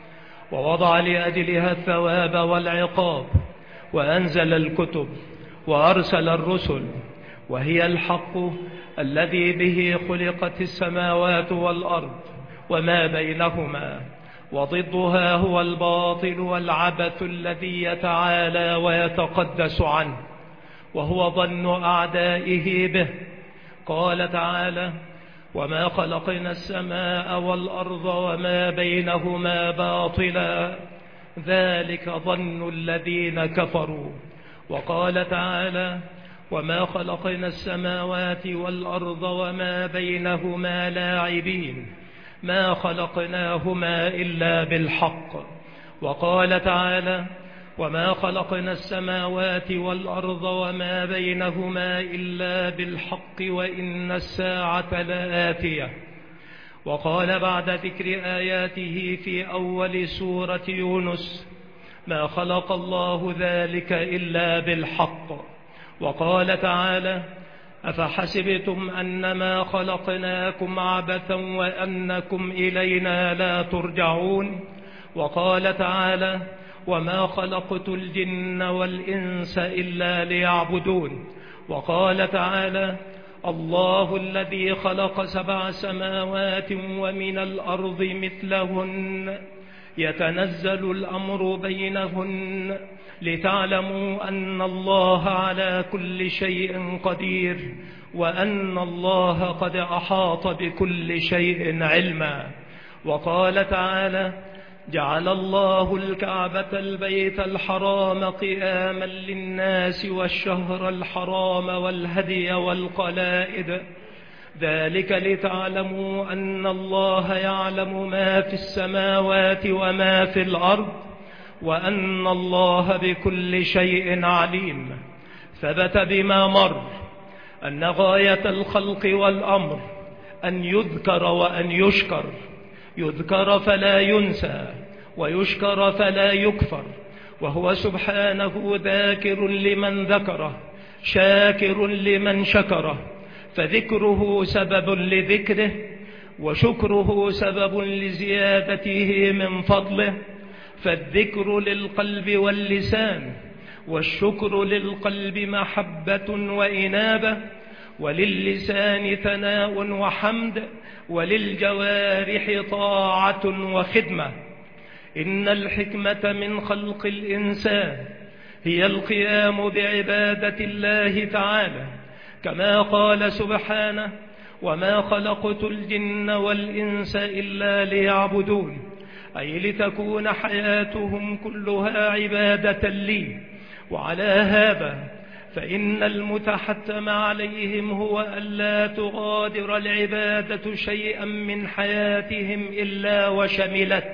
ووضع لأجلها الثواب والعقاب، وأنزل الكتب وأرسل الرسل، وهي الحق الذي به خلقت السماوات والأرض وما بينهما، وضدها هو الباطل والعبث الذي يتعالى ويتقدس عنه، وهو ظن أعدائه به. قال تعالى: وما خلقنا السماء والأرض وما بينهما باطلا ذلك ظن الذين كفروا. وقال تعالى: وما خلقنا السماوات والأرض وما بينهما لاعبين ما خلقناهما إلا بالحق. وقال تعالى: وما خلقنا السماوات والأرض وما بينهما إلا بالحق وإن الساعة لآتية. وقال بعد ذكر آياته في أول سورة يونس: ما خلق الله ذلك إلا بالحق. وقال تعالى: أفحسبتم أنما خلقناكم عبثا وأنكم إلينا لا ترجعون. وقال تعالى: وما خلقت الجن والإنس إلا ليعبدون. وقال تعالى: الله الذي خلق 7 سماوات ومن الأرض مثلهن يتنزل الأمر بينهن لتعلموا أن الله على كل شيء قدير وأن الله قد أحاط بكل شيء علما. وقال تعالى: جعل الله الكعبة البيت الحرام قياما للناس والشهر الحرام والهدي والقلائد، ذلك لتعلموا أن الله يعلم ما في السماوات وما في الأرض وأن الله بكل شيء عليم. ثبت بما مر أن غاية الخلق والأمر أن يذكر وأن يشكر، يذكر فلا ينسى ويشكر فلا يكفر، وهو سبحانه ذاكر لمن ذكره شاكر لمن شكره، فذكره سبب لذكره وشكره سبب لزيادته من فضله، فالذكر للقلب واللسان والشكر للقلب محبة وإنابة، وللسان ثناء وحمد، وللجوارح طاعة وخدمة. إن الحكمة من خلق الإنسان هي القيام بعبادة الله تعالى، كما قال سبحانه: وما خلقت الجن والإنس إلا ليعبدون، أي لتكون حياتهم كلها عبادة لي. وعلى هذا فإن المتحتم عليهم هو ألا تغادر العبادة شيئا من حياتهم إلا وشملت.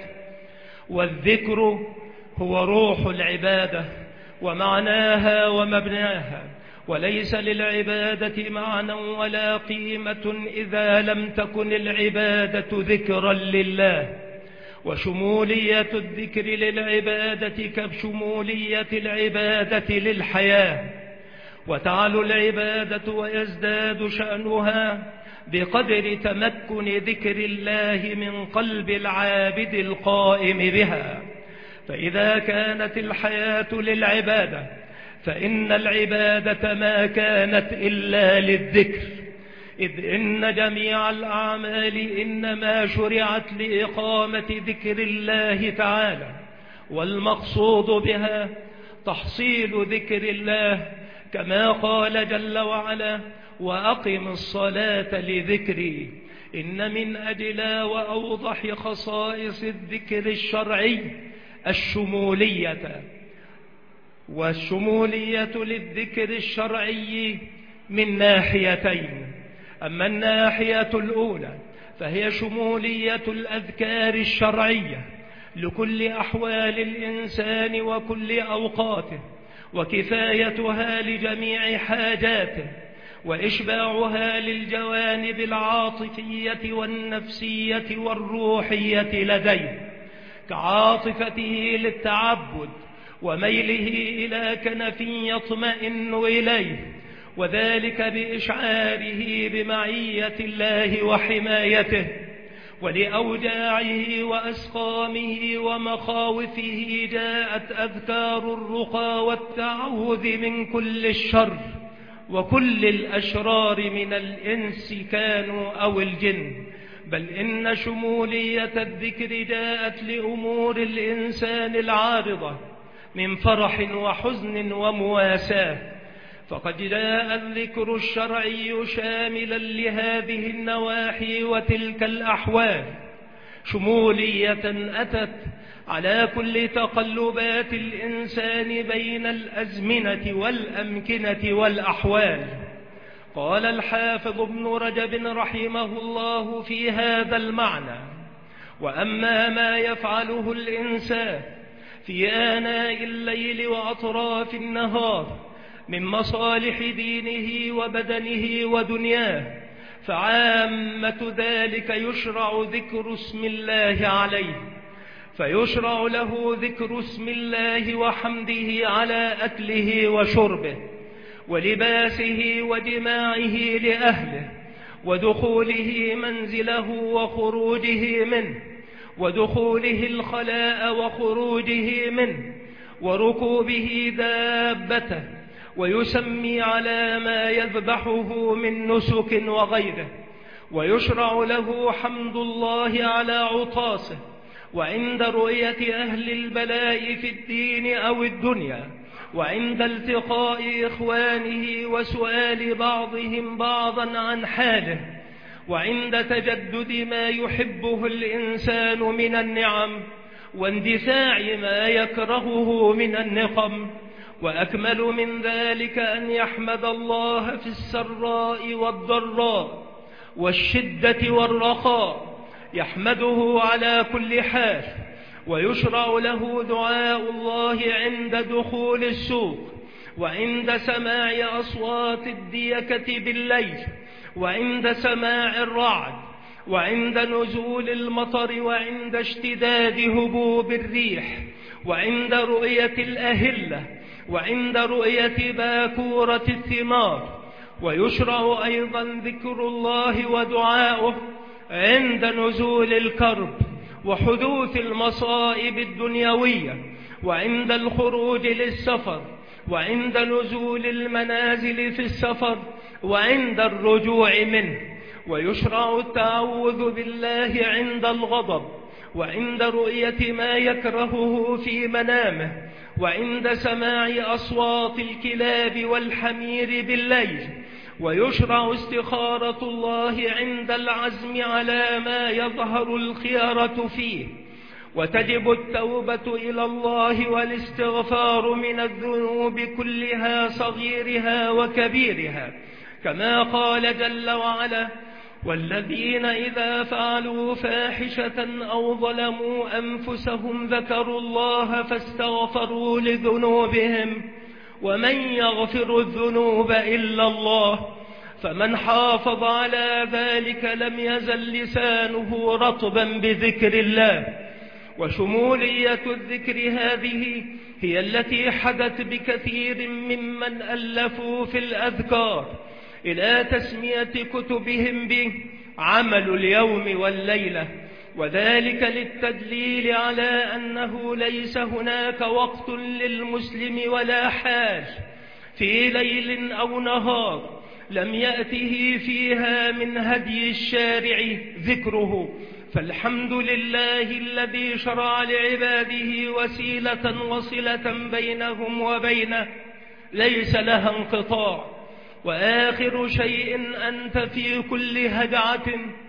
والذكر هو روح العبادة ومعناها ومبناها، وليس للعبادة معنى ولا قيمة إذا لم تكن العبادة ذكرا لله. وشمولية الذكر للعبادة كشمولية العبادة للحياة، وتعلو العبادة ويزداد شأنها بقدر تمكن ذكر الله من قلب العابد القائم بها. فإذا كانت الحياة للعبادة فإن العبادة ما كانت إلا للذكر، إذ إن جميع الأعمال إنما شرعت لإقامة ذكر الله تعالى، والمقصود بها تحصيل ذكر الله، كما قال جل وعلا: وأقم الصلاة لذكري. إن من أجل وأوضح خصائص الذكر الشرعي الشمولية، والشمولية للذكر الشرعي من ناحيتين. أما الناحية الأولى فهي شمولية الأذكار الشرعية لكل أحوال الإنسان وكل أوقاته، وكفايتها لجميع حاجاته، وإشباعها للجوانب العاطفية والنفسية والروحية لديه، كعاطفته للتعبد وميله إلى كنف يطمئن إليه، وذلك بإشعاره بمعية الله وحمايته، ولأوجاعه وأسقامه ومخاوفه جاءت أذكار الرقى والتعوذ من كل الشر وكل الأشرار من الإنس كانوا أو الجن. بل إن شمولية الذكر جاءت لأمور الإنسان العارضة من فرح وحزن ومواساة، فقد جاء الذكر الشرعي شاملا لهذه النواحي وتلك الأحوال، شمولية أتت على كل تقلبات الإنسان بين الأزمنة والأمكنة والأحوال. قال الحافظ ابن رجب رحمه الله في هذا المعنى: وأما ما يفعله الإنسان في آناء الليل وأطراف النهار من مصالح دينه وبدنه ودنياه، فعامة ذلك يشرع ذكر اسم الله عليه، فيشرع له ذكر اسم الله وحمده على أكله وشربه ولباسه وجماعه لأهله، ودخوله منزله وخروجه منه، ودخوله الخلاء وخروجه منه، وركوبه دابته، ويسمي على ما يذبحه من نسك وغيره. ويشرع له حمد الله على عطاسه وعند رؤية أهل البلاء في الدين أو الدنيا، وعند التقاء إخوانه وسؤال بعضهم بعضا عن حاله، وعند تجدد ما يحبه الإنسان من النعم، واندفاع ما يكرهه من النقم. وأكمل من ذلك أن يحمد الله في السراء والضراء والشدة والرخاء، يحمده على كل حال. ويشرع له دعاء الله عند دخول السوق، وعند سماع أصوات الديكة بالليل، وعند سماع الرعد، وعند نزول المطر، وعند اشتداد هبوب الريح، وعند رؤية الأهلة، وعند رؤية باكورة الثمار. ويشرع أيضا ذكر الله ودعاؤه عند نزول الكرب وحدوث المصائب الدنيوية، وعند الخروج للسفر، وعند نزول المنازل في السفر، وعند الرجوع منه. ويشرع التعوذ بالله عند الغضب، وعند رؤية ما يكرهه في منامه، وعند سماع أصوات الكلاب والحمير بالليل. ويشرع استخارة الله عند العزم على ما يظهر الخيارة فيه. وتجب التوبة إلى الله والاستغفار من الذنوب كلها صغيرها وكبيرها، كما قال جل وعلا: والذين إذا فعلوا فاحشة أو ظلموا أنفسهم ذكروا الله فاستغفروا لذنوبهم ومن يغفر الذنوب إلا الله. فمن حافظ على ذلك لم يزل لسانه رطبا بذكر الله. وشمولية الذكر هذه هي التي حدت بكثير ممن ألفوا في الأذكار إلى تسمية كتبهم به عمل اليوم والليلة، وذلك للتدليل على أنه ليس هناك وقت للمسلم ولا حال في ليل أو نهار لم يأته فيها من هدي الشارع ذكره. فالحمد لله الذي شرع لعباده وسيلة وصلة بينهم وبينه ليس لها انقطاع. وآخر شيء أنت في كل هدعة،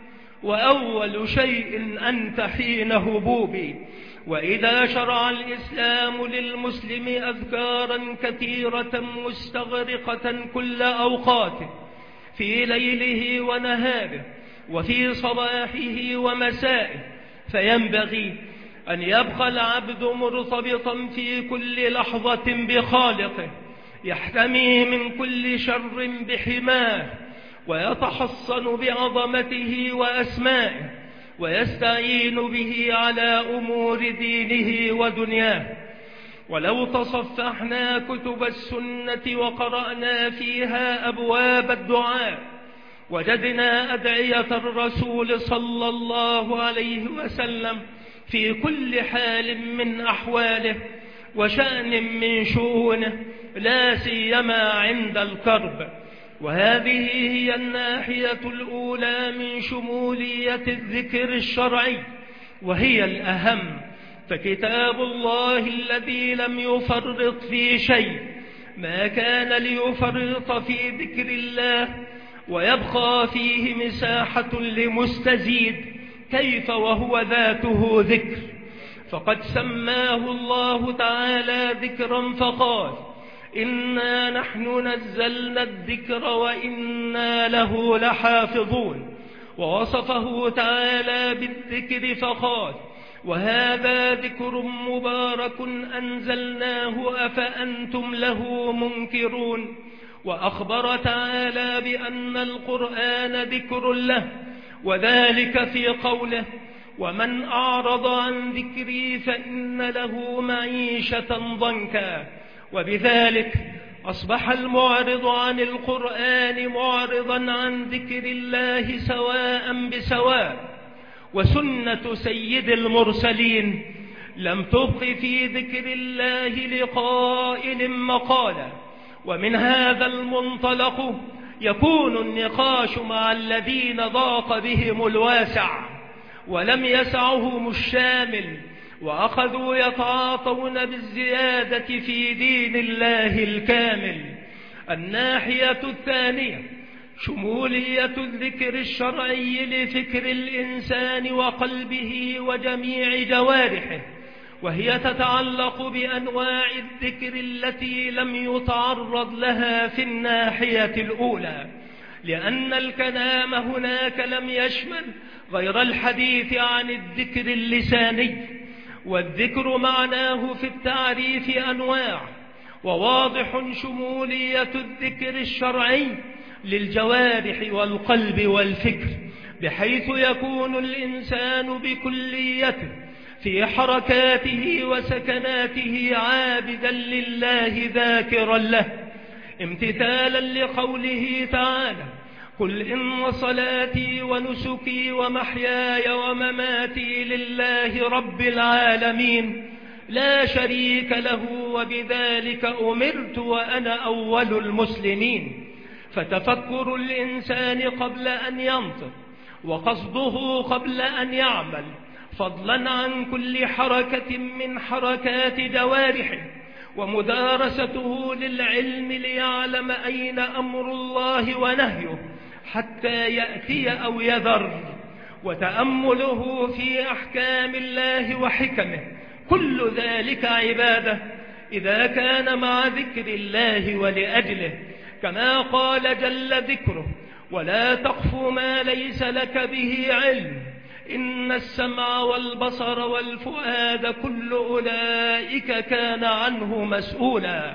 وأول شيء أنت حين هبوبي. وإذا شرع الإسلام للمسلم أذكارا كثيرة مستغرقة كل أوقاته في ليله ونهاره وفي صباحه ومسائه، فينبغي أن يبقى العبد مرتبطا في كل لحظة بخالقه، يحتمي من كل شر بحماه، ويتحصن بعظمته وأسمائه، ويستعين به على أمور دينه ودنياه. ولو تصفحنا كتب السنة وقرأنا فيها أبواب الدعاء وجدنا أدعية الرسول صلى الله عليه وسلم في كل حال من أحواله وشأن من شؤونه، لا سيما عند الكرب. وهذه هي الناحية الأولى من شمولية الذكر الشرعي، وهي الأهم. فكتاب الله الذي لم يفرط في شيء ما كان ليفرط في ذكر الله، ويبقى فيه مساحة لمستزيد، كيف وهو ذاته ذكر. فقد سماه الله تعالى ذكرا فقال: إنا نحن نزلنا الذكر وإنا له لحافظون. ووصفه تعالى بالذكر فقال: وهذا ذكر مبارك أنزلناه أفأنتم له منكرون. وأخبر تعالى بأن القرآن ذكر له، وذلك في قوله: ومن أعرض عن ذكري فإن له معيشة ضنكا. وبذلك أصبح المعرض عن القرآن معرضا عن ذكر الله سواء بسواء. وسنة سيد المرسلين لم تبق في ذكر الله لقائل مقالا. ومن هذا المنطلق يكون النقاش مع الذين ضاق بهم الواسع ولم يسعهم الشامل، وأخذوا يتعاطون بالزيادة في دين الله الكامل. الناحية الثانية شمولية الذكر الشرعي لفكر الإنسان وقلبه وجميع جوارحه، وهي تتعلق بأنواع الذكر التي لم يتعرض لها في الناحية الأولى، لأن الكلام هناك لم يشمل غير الحديث عن الذكر اللساني، والذكر معناه في التعريف أنواع، وواضح شمولية الذكر الشرعي للجوارح والقلب والفكر، بحيث يكون الإنسان بكليته في حركاته وسكناته عابدا لله ذاكرا له، امتثالا لقوله تعالى: قل إن صلاتي ونسكي ومحياي ومماتي لله رب العالمين لا شريك له وبذلك أمرت وأنا أول المسلمين. فتفكر الإنسان قبل أن ينطق، وقصده قبل أن يعمل، فضلا عن كل حركة من حركات جوارحه، ومدارسته للعلم ليعلم أين أمر الله ونهيه حتى يأتي أو يذر، وتأمله في أحكام الله وحكمه، كل ذلك عبادة إذا كان مع ذكر الله ولأجله، كما قال جل ذكره: ولا تقف ما ليس لك به علم إن السمع والبصر والفؤاد كل أولئك كان عنه مسؤولا.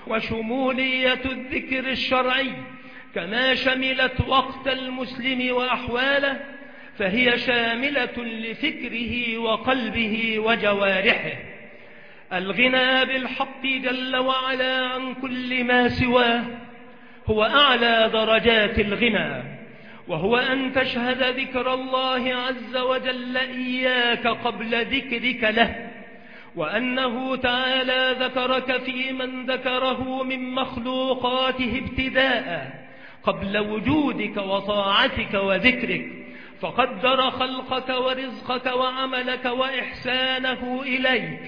وشمولية الذكر الشرعي كما شملت وقت المسلم وأحواله، فهي شاملة لفكره وقلبه وجوارحه. الغنى بالحق جل وعلا عن كل ما سواه هو أعلى درجات الغنى، وهو أن تشهد ذكر الله عز وجل إياك قبل ذكرك له، وأنه تعالى ذكرك في من ذكره من مخلوقاته ابتداء قبل وجودك وطاعتك وذكرك، فقدر خلقك ورزقك وعملك وإحسانه إليك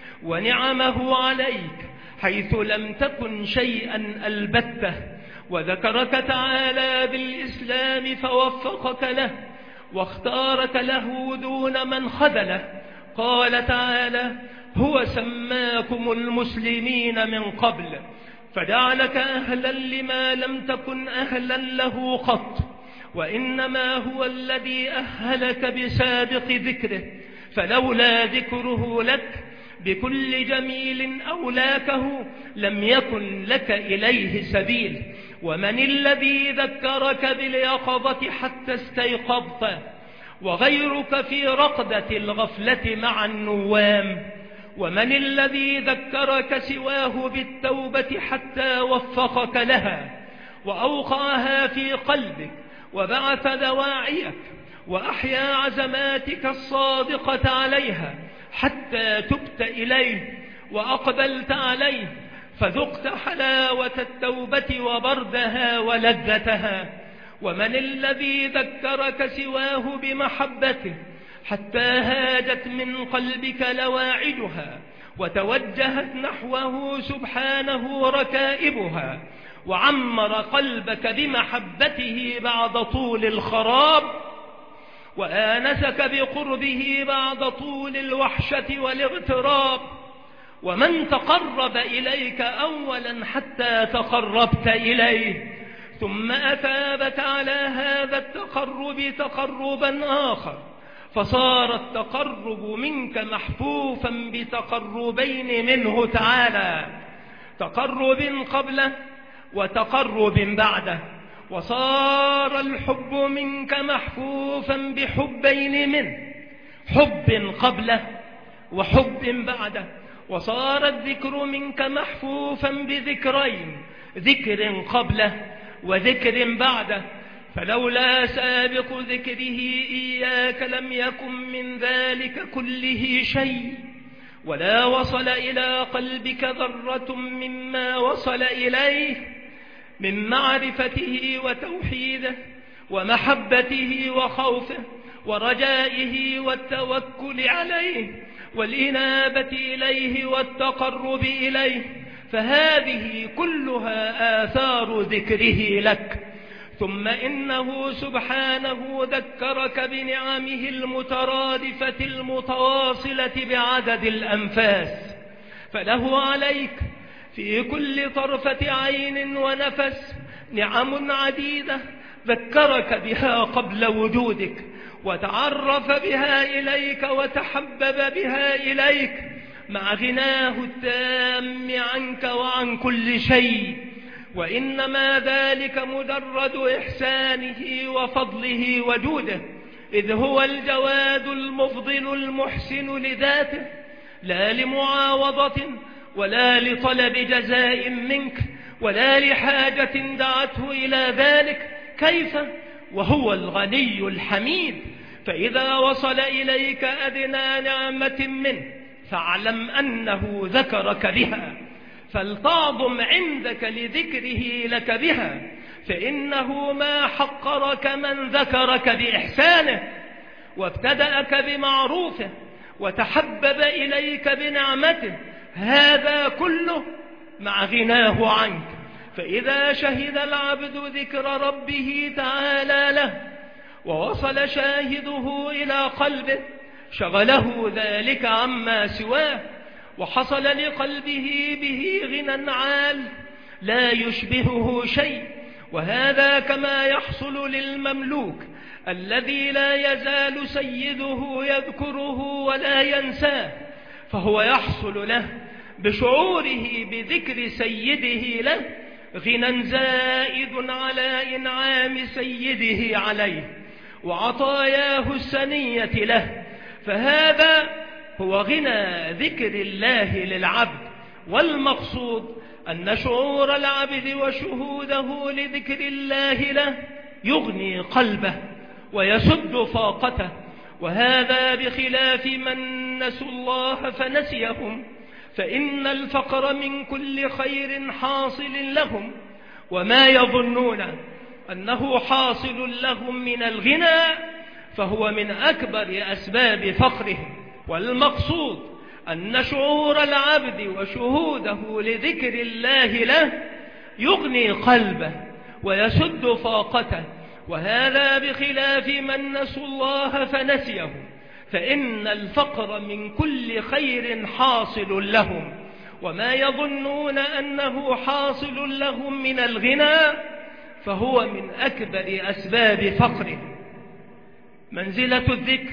ونعمه عليك حيث لم تكن شيئا البته، وذكرك تعالى بالإسلام فوفقك له واختارك له دون من خذله. قال تعالى: هو سماكم المسلمين من قبل فجعلك أهلا لما لم تكن أهلا له قط، وإنما هو الذي أهلك بسابق ذكره، فلولا ذكره لك بكل جميل أولاكه لم يكن لك إليه سبيل. ومن الذي ذكرك باليقظة حتى استيقظت وغيرك في رقدة الغفلة مع النوام؟ ومن الذي ذكرك سواه بالتوبة حتى وفقك لها وأوقعها في قلبك وبعث دواعيك وأحيا عزماتك الصادقة عليها حتى تبت إليه وأقبلت عليه فذقت حلاوة التوبة وبردها ولذتها؟ ومن الذي ذكرك سواه بمحبته حتى هاجت من قلبك لواعدها وتوجهت نحوه سبحانه ركائبها، وعمر قلبك بمحبته بعد طول الخراب، وآنسك بقربه بعد طول الوحشة والاغتراب؟ ومن تقرب إليك أولا حتى تقربت إليه، ثم أثابك على هذا التقرب تقربا آخر، فصار التقرب منك محفوفا بتقربين منه تعالى، تقرب قبله وتقرب بعده، وصار الحب منك محفوفا بحبين منه، حب قبله وحب بعده، وصار الذكر منك محفوفا بذكرين، ذكر قبله وذكر بعده، فلولا سابق ذكره إياك لم يكن من ذلك كله شيء، ولا وصل إلى قلبك ذرة مما وصل إليه من معرفته وتوحيده ومحبته وخوفه ورجائه والتوكل عليه والإنابة إليه والتقرب إليه، فهذه كلها آثار ذكره لك. ثم إنه سبحانه ذكرك بنعمه المترادفة المتواصلة بعدد الأنفاس، فله عليك في كل طرفة عين ونفس نعم عديدة ذكرك بها قبل وجودك، وتعرف بها إليك وتحبب بها إليك مع غناه التام عنك وعن كل شيء. وإنما ذلك مجرد إحسانه وفضله وجوده، إذ هو الجواد المفضل المحسن لذاته، لا لمعاوضة ولا لطلب جزاء منك ولا لحاجة دعته إلى ذلك. كيف وهو الغني الحميد؟ فإذا وصل إليك أدنى نعمة منه فاعلم أنه ذكرك بها، فلتعظم عندك لذكره لك بها، فإنه ما حقرك من ذكرك بإحسانه وابتدأك بمعروفه وتحبب إليك بنعمته، هذا كله مع غناه عنك. فإذا شهد العبد ذكر ربه تعالى له ووصل شاهده إلى قلبه شغله ذلك عما سواه، وحصل لقلبه به غنى عال لا يشبهه شيء. وهذا كما يحصل للمملوك الذي لا يزال سيده يذكره ولا ينساه، فهو يحصل له بشعوره بذكر سيده له غنى زائد على إنعام سيده عليه وعطاياه السنية له. فهذا هو غنى ذكر الله للعبد، والمقصود أن شعور العبد وشهوده لذكر الله له يغني قلبه ويسد فاقته، وهذا بخلاف من نسوا الله فنسيهم، فإن الفقر من كل خير حاصل لهم، وما يظنون أنه حاصل لهم من الغنى فهو من أكبر أسباب فقرهم. والمقصود أن شعور العبد وشهوده لذكر الله له يغني قلبه ويسد فاقته، وهذا بخلاف من نسوا الله فنسيهم، فإن الفقر من كل خير حاصل لهم، وما يظنون أنه حاصل لهم من الغنى فهو من أكبر أسباب فقرهم. منزلة الذكر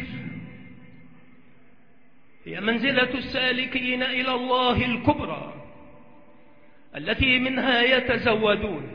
هي منزلة السالكين إلى الله الكبرى التي منها يتزودون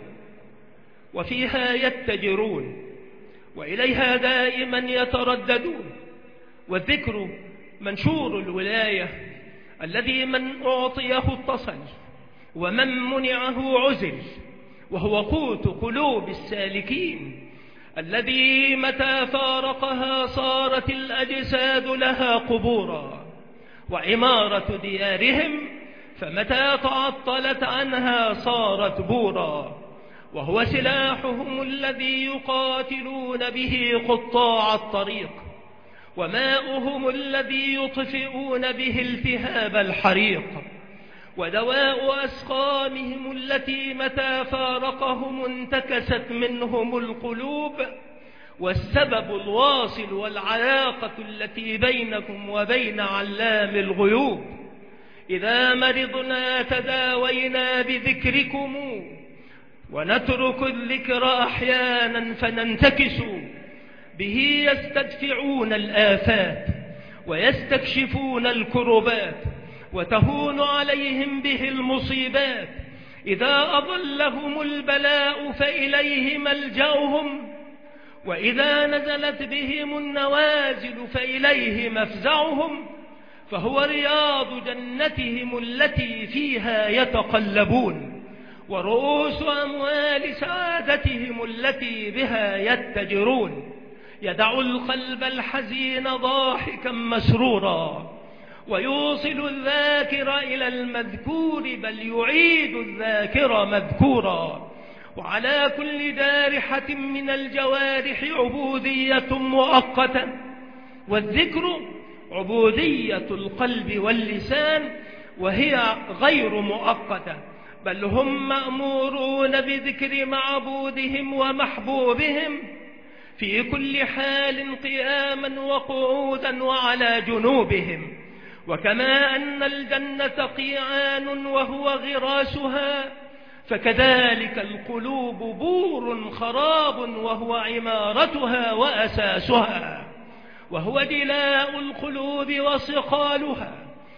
وفيها يتجرون وإليها دائما يترددون. والذكر منشور الولاية الذي من أعطيه اتصل ومن منعه عزل، وهو قوت قلوب السالكين الذي متى فارقها صارت الأجساد لها قبورا وعمارة ديارهم، فمتى تعطلت عنها صارت بورا، وهو سلاحهم الذي يقاتلون به قطاع الطريق، وماؤهم الذي يطفئون به التهاب الحريق، ودواء أسقامهم التي متى فارقهم انتكست منهم القلوب، والسبب الواصل والعلاقة التي بينكم وبين علام الغيوب. إذا مرضنا تداوينا بذكركم ونترك الذكر أحيانا فننتكس به، يستدفعون الآفات ويستكشفون الكربات وتهون عليهم به المصيبات. إذا أضلهم البلاء فإليه ملجأهم، وإذا نزلت بهم النوازل فإليه مفزعهم، فهو رياض جنتهم التي فيها يتقلبون، ورؤوس أموال سعادتهم التي بها يتجرون. يدع القلب الحزين ضاحكا مسرورا، ويوصل الذاكر إلى المذكور، بل يعيد الذاكر مذكورا. وعلى كل جارحة من الجوارح عبودية مؤقتة، والذكر عبودية القلب واللسان وهي غير مؤقتة، بل هم مأمورون بذكر معبودهم ومحبوبهم في كل حال قياما وقعودا وعلى جنوبهم. وكما أن الجنة قيعان وهو غراسها، فكذلك القلوب بور خراب وهو عمارتها وأساسها، وهو دلاء القلوب وصقالها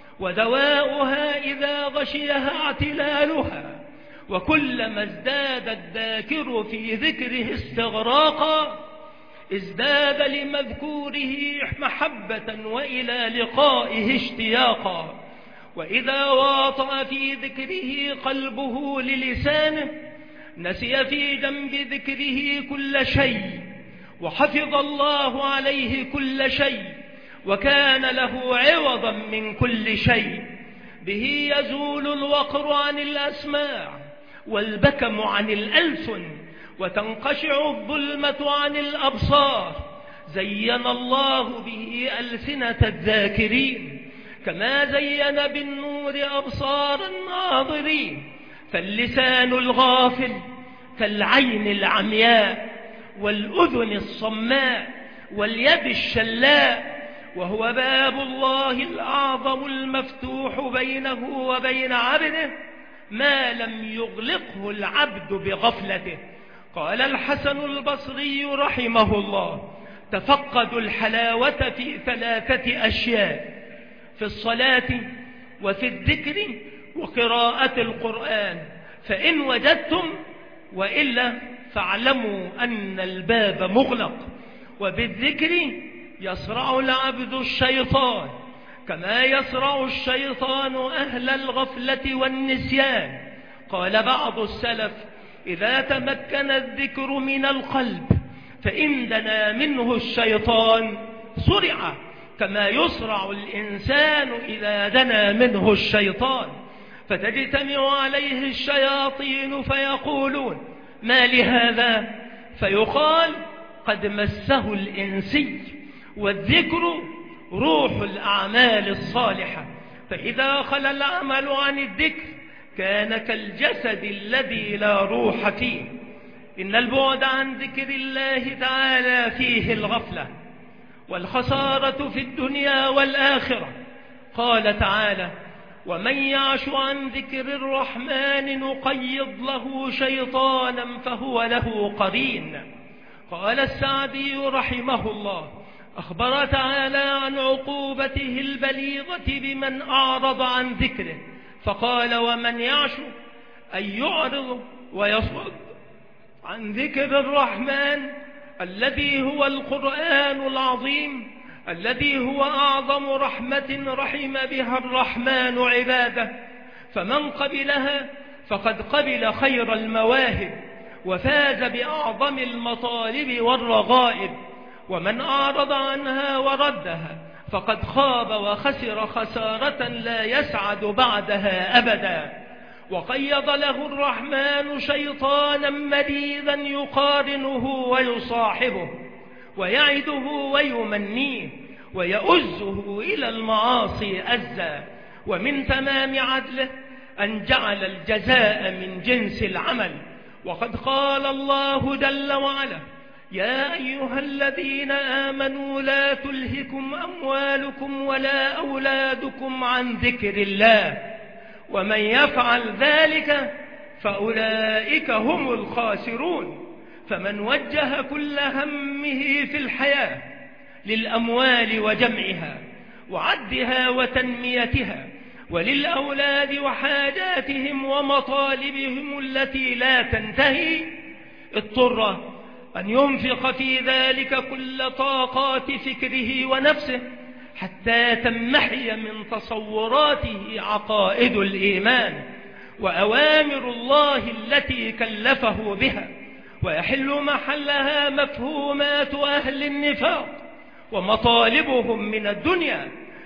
ودواؤها إذا غشيها اعتلالها. وكلما ازداد الذاكر في ذكره استغراقا ازداد لمذكوره محبة وإلى لقائه اشتياقا. وإذا واطأ في ذكره قلبه للسانه نسي في جنب ذكره كل شيء، وحفظ الله عليه كل شيء، وكان له عوضا من كل شيء. به يزول الوقر عن الأسماع والبكم عن الألسن، وتنقشع الظلمة عن الأبصار. زين الله به ألسنة الذاكرين، كما زين بالنور أبصار الناظرين. فاللسان الغافل كالعين العمياء والأذن الصماء واليد الشلاء، وهو باب الله الأعظم المفتوح بينه وبين عبده ما لم يغلقه العبد بغفلته. قال الحسن البصري رحمه الله: تفقدوا الحلاوة في 3 أشياء: في الصلاة وفي الذكر وقراءة القرآن، فإن وجدتم، وإلا فاعلموا أن الباب مغلق. وبالذكر يصرع العبد الشيطان، كما يصرع الشيطان أهل الغفلة والنسيان. قال بعض السلف: إذا تمكن الذكر من القلب فإن دنا منه الشيطان صرع، كما يصرع الإنسان إذا دنا منه الشيطان. فتجتمع عليه الشياطين فيقولون: ما لهذا؟ فيقال: قد مسه الإنسي. والذكر روح الأعمال الصالحة، فإذا خلا العمل عن الذكر كان كالجسد الذي لا روح فيه. إن البعد عن ذكر الله تعالى فيه الغفلة والخسارة في الدنيا والآخرة. قال تعالى: ومن يعش عن ذكر الرحمن نقيض له شيطانا فهو له قرين. قال السعدي رحمه الله: أخبر تعالى عن عقوبته البليغة بمن أعرض عن ذكره، فقال: ومن يعش أي يعرض ويصد عن ذكر الرحمن الذي هو القرآن العظيم، الذي هو أعظم رحمة رحم بها الرحمن عباده، فمن قبلها فقد قبل خير المواهب وفاز بأعظم المطالب والرغائب، ومن أعرض عنها وردها فقد خاب وخسر خسارة لا يسعد بعدها أبدا. وقيض له الرحمن شيطانا مريضا يقارنه ويصاحبه ويعده ويمنيه ويؤزه إلى المعاصي أزا. ومن تمام عدله أن جعل الجزاء من جنس العمل. وقد قال الله جل وعلا: يا أيها الذين آمنوا لا تلهكم أموالكم ولا أولادكم عن ذكر الله ومن يفعل ذلك فأولئك هم الخاسرون. فمن وجه كل همه في الحياة للأموال وجمعها وعدها وتنميتها وللأولاد وحاجاتهم ومطالبهم التي لا تنتهي، اضطر أن ينفق في ذلك كل طاقات فكره ونفسه حتى تمحي من تصوراته عقائد الإيمان وأوامر الله التي كلفه بها، ويحل محلها مفهومات أهل النفاق ومطالبهم من الدنيا،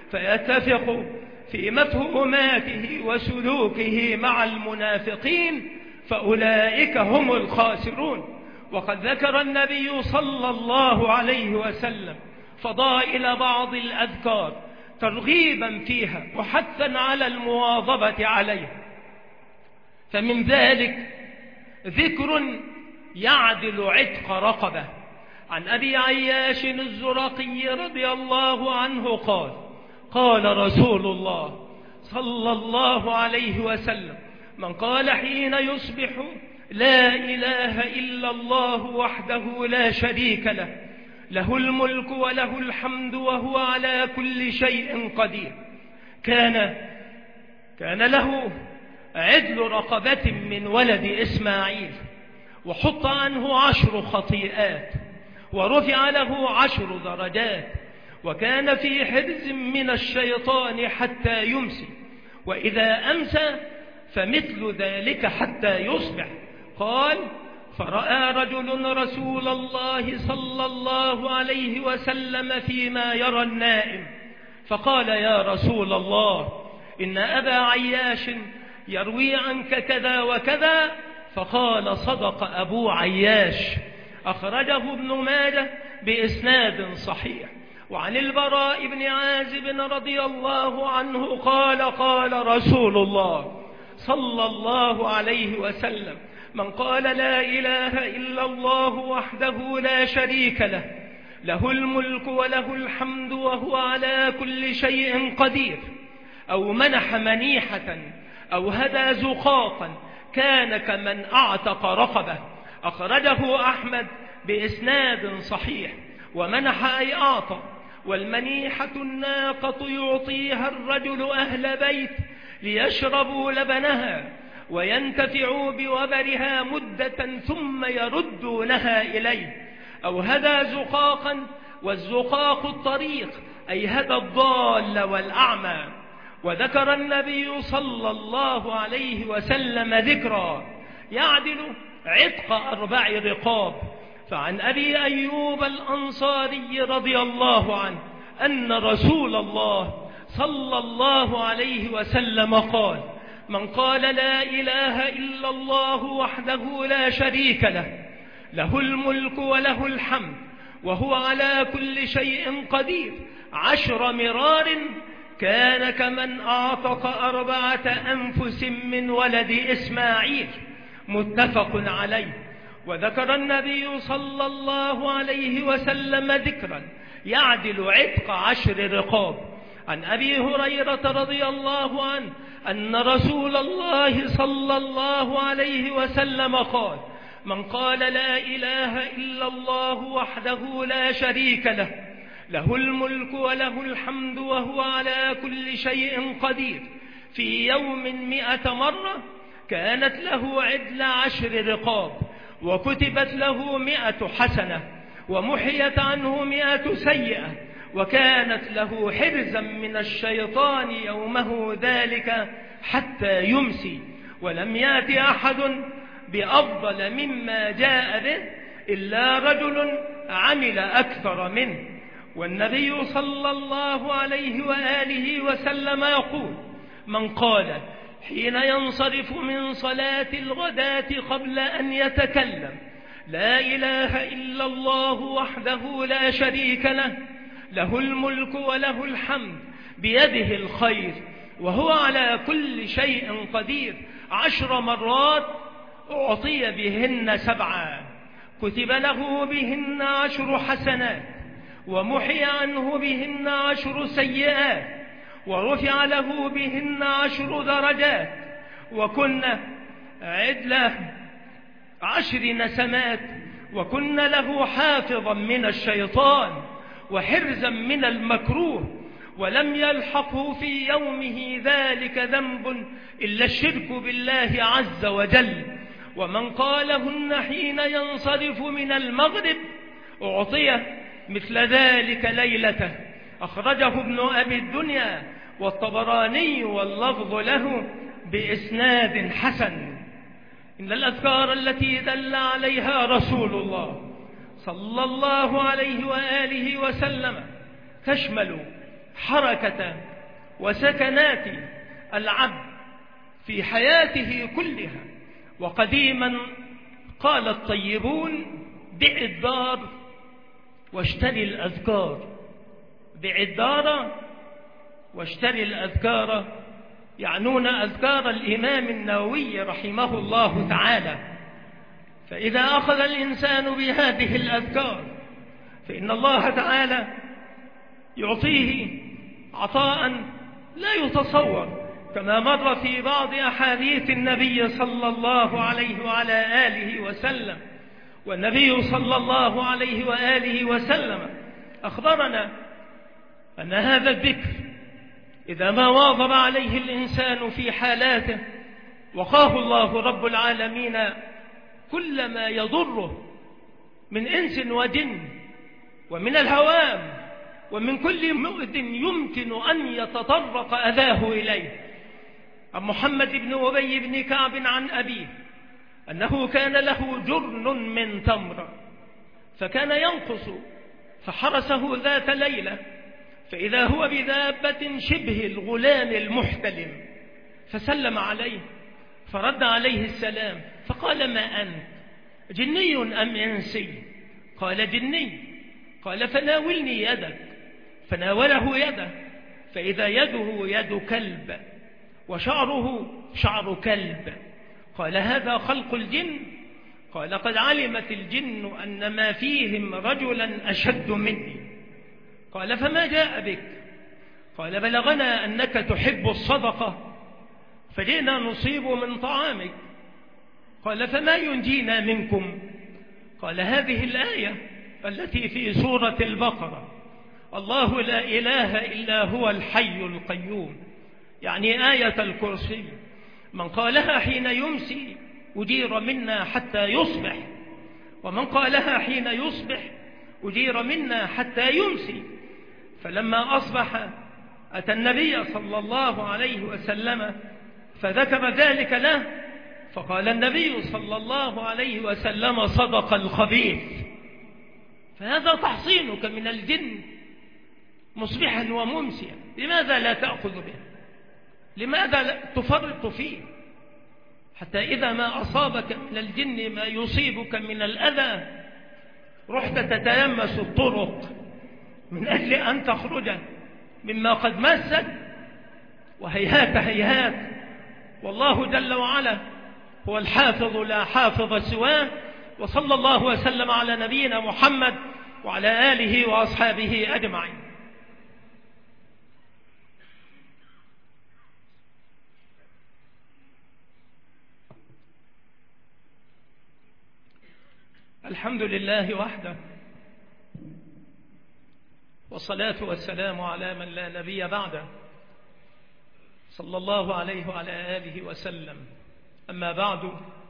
فيتفق في مفهوماته وسلوكه مع المنافقين، فأولئك هم الخاسرون. وقد ذكر النبي صلى الله عليه وسلم فضائل بعض الأذكار ترغيبا فيها وحثا على المواظبة عليها، فمن ذلك ذكر يعدل عتق رقبة. عن أبي عياش الزرقي رضي الله عنه قال: قال رسول الله صلى الله عليه وسلم: من قال حين يصبح لا إله إلا الله وحده لا شريك له، له الملك وله الحمد وهو على كل شيء قدير، كان له عدل رقبة من ولد إسماعيل، وحط عنه 10 خطيئات، ورفع له 10 درجات، وكان في حرز من الشيطان حتى يمسي، وإذا أمسى فمثل ذلك حتى يصبح. قال: فرأى رجل رسول الله صلى الله عليه وسلم فيما يرى النائم، فقال: يا رسول الله، إن أبا عياش يروي عنك كذا وكذا. فقال: صدق أبو عياش. أخرجه ابن ماجه بإسناد صحيح. وعن البراء بن عازب رضي الله عنه قال: قال رسول الله صلى الله عليه وسلم: من قال لا إله إلا الله وحده لا شريك له، له الملك وله الحمد وهو على كل شيء قدير، أو منح منيحة أو هدى زقاقا، كان كمن أعتق رقبة. أخرجه أحمد بإسناد صحيح. ومنح أي أعطى، والمنيحة الناقة يعطيها الرجل أهل بيت ليشربوا لبنها وينتفعوا بوبرها مدة ثم يردونها إليه. أو هدى زقاقا، والزقاق الطريق، أي هدى الضال والأعمى. وذكر النبي صلى الله عليه وسلم ذكرا يعدل عتق 4 رقاب. فعن أبي أيوب الأنصاري رضي الله عنه أن رسول الله صلى الله عليه وسلم قال: من قال لا إله إلا الله وحده لا شريك له، له الملك وله الحمد وهو على كل شيء قدير 10 مرار، كان كمن أعتق 4 أنفس من ولد إسماعيل. متفق عليه. وذكر النبي صلى الله عليه وسلم ذكرا يعدل عتق 10 رقاب. عن أبي هريرة رضي الله عنه أن رسول الله صلى الله عليه وسلم قال: من قال لا إله إلا الله وحده لا شريك له، له الملك وله الحمد وهو على كل شيء قدير، في يوم 100 مرة، كانت له عدل 10 رقاب، وكتبت له 100 حسنة، ومحيت عنه 100 سيئة، وكانت له حرزا من الشيطان يومه ذلك حتى يمسي. ولم يأت أحد بأفضل مما جاء به إلا رجل عمل أكثر منه. والنبي صلى الله عليه وآله وسلم يقول: من قال حين ينصرف من صلاة الغداة قبل أن يتكلم: لا إله إلا الله وحده لا شريك له، له الملك وله الحمد بيده الخير وهو على كل شيء قدير 10 مرات، أعطي بهن 7، كتب له بهن 10 حسنات، ومحي عنه بهن 10 سيئات، ورفع له بهن 10 درجات، وكن عدل 10 نسمات، وكن له حافظا من الشيطان وحرزا من المكروه، ولم يلحقه في يومه ذلك ذنب إلا الشرك بالله عز وجل. ومن قالهن حين ينصرف من المغرب أعطي مثل ذلك ليلته. أخرجه ابن أبي الدنيا والطبراني واللفظ له بإسناد حسن. إن الأذكار التي دل عليها رسول الله صلى الله عليه وآله وسلم تشمل حركة وسكنات العبد في حياته كلها. وقديما قال الطيبون: بع الدار واشتري الأذكار، بع الدار واشتري الأذكار يعنون أذكار الإمام النووي رحمه الله تعالى. فإذا أخذ الإنسان بهذه الأذكار فإن الله تعالى يعطيه عطاء لا يتصور، كما مر في بعض أحاديث النبي صلى الله عليه وعلى آله وسلم. والنبي صلى الله عليه وآله وسلم أخبرنا أن هذا الذكر إذا ما واظب عليه الإنسان في حالاته وقاه الله رب العالمين كل ما يضره من إنس وجن ومن الهوام ومن كل مؤذ يمكن أن يتطرق أذاه إليه. عن محمد بن أبي بن كعب عن أبيه أنه كان له جرن من تمر فكان ينقص، فحرسه ذات ليلة فإذا هو بدابة شبه الغلام المحتلم فسلم عليه فرد عليه السلام فقال: ما أنت، جني أم إنسي؟ قال: جني. قال: فناولني يدك. فناوله يده فإذا يده يد كلب وشعره شعر كلب. قال: هذا خلق الجن؟ قال: قد علمت الجن أن ما فيهم رجلا أشد مني. قال: فما جاء بك؟ قال: بلغنا أنك تحب الصدقة فجئنا نصيب من طعامك. قال: فما ينجينا منكم؟ قال: هذه الآية التي في سورة البقرة: الله لا إله إلا هو الحي القيوم، يعني آية الكرسي، من قالها حين يمسي أجير منا حتى يصبح، ومن قالها حين يصبح أجير منا حتى يمسي. فلما أصبح أتى النبي صلى الله عليه وسلم فذكر ذلك له، فقال النبي صلى الله عليه وسلم: صدق الخبيث. فهذا تحصينك من الجن مصبحا وممسيا، لماذا لا تأخذ به؟ لماذا لا تفرط فيه؟ حتى إذا ما أصابك من الجن ما يصيبك من الأذى رحت تتيمس الطرق من أجل أن تخرج مما قد مسك، وهيهات هيهات، والله جل وعلا هو الحافظ لا حافظ سواه. وصلى الله وسلم على نبينا محمد وعلى آله وأصحابه أجمعين. الحمد لله وحده، والصلاة والسلام على من لا نبي بعده، صلى الله عليه وعلى آله وسلم. أما بعد،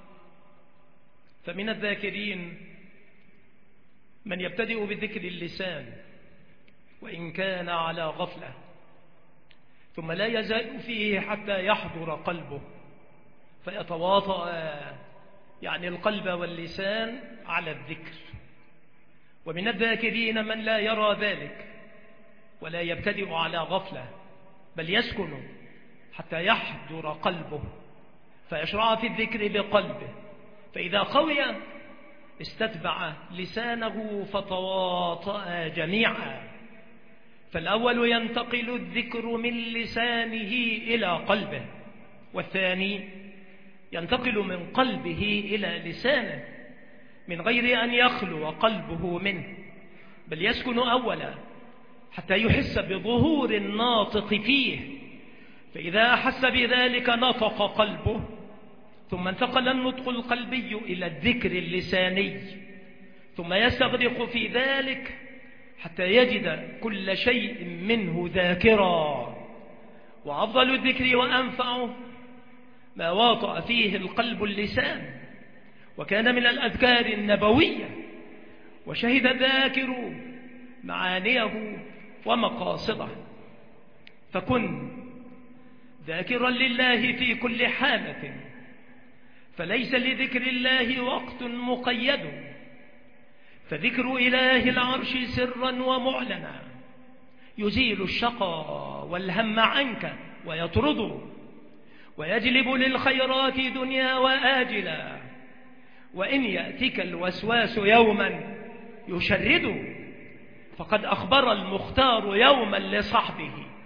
فمن الذاكرين من يبتدئ بذكر اللسان وإن كان على غفلة، ثم لا يزال فيه حتى يحضر قلبه فيتواطأ يعني القلب واللسان على الذكر. ومن الذاكرين من لا يرى ذلك ولا يبتدئ على غفلة، بل يسكن حتى يحضر قلبه فيشرع في الذكر بقلبه، فإذا قوي استتبع لسانه فتواطأ جميعا. فالأول ينتقل الذكر من لسانه إلى قلبه، والثاني ينتقل من قلبه إلى لسانه من غير أن يخلو قلبه منه، بل يسكن أولا حتى يحس بظهور الناطق فيه، فإذا أحس بذلك نطق قلبه، ثم انتقل النطق القلبي إلى الذكر اللساني، ثم يستغرق في ذلك حتى يجد كل شيء منه ذاكرا. وأفضل الذكر وأنفعه ما واطأ فيه القلب اللسان، وكان من الأذكار النبوية، وشهد الذاكر معانيه ومقاصده. فكن ذاكرا لله في كل حالة، فليس لذكر الله وقت مقيد، فذكر إله العرش سرا ومعلنا يزيل الشقى والهم عنك ويطرده، ويجلب للخيرات دنيا وآجلا، وإن يأتك الوسواس يوما يشرده. فقد أخبر المختار يوما لصحبه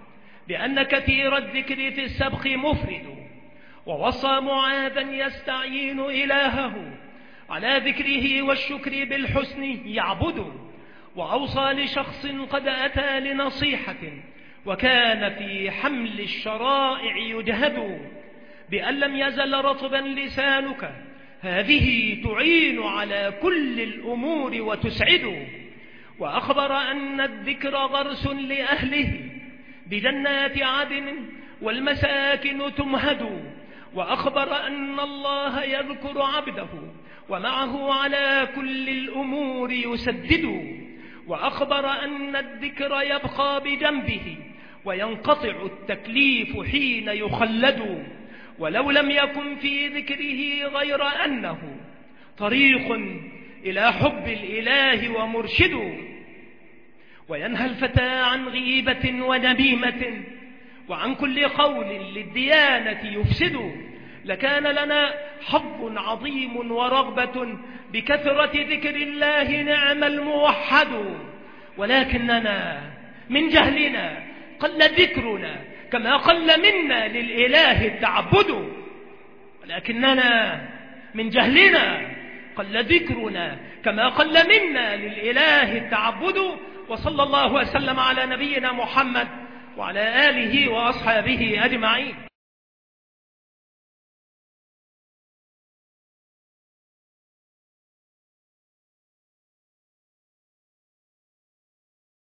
بأن كثير الذكر في السبق مفرد، ووصى معاذا يستعين إلهه على ذكره والشكر بالحسن يعبد، وأوصى لشخص قد أتى لنصيحة وكان في حمل الشرائع يجهد بأن لم يزل رطبا لسانك، هذه تعين على كل الأمور وتسعد. وأخبر أن الذكر غرس لأهله بجنات عدن والمساكن تمهد، وأخبر أن الله يذكر عبده ومعه على كل الأمور يسدد، وأخبر أن الذكر يبقى بجنبه وينقطع التكليف حين يخلد، ولو لم يكن في ذكره غير أنه طريق إلى حب الإله ومرشد، وينهى الفتى عن غيبة ونميمة وعن كل قول للديانة يفسد، لكان لنا حظ عظيم ورغبة بكثرة ذكر الله نعم الموحد، ولكننا من جهلنا قل ذكرنا كما قل منا للإله التعبد، ولكننا من جهلنا قل ذكرنا كما قل منا للإله التعبد. وصلى الله وسلم على نبينا محمد وعلى آله وأصحابه أجمعين.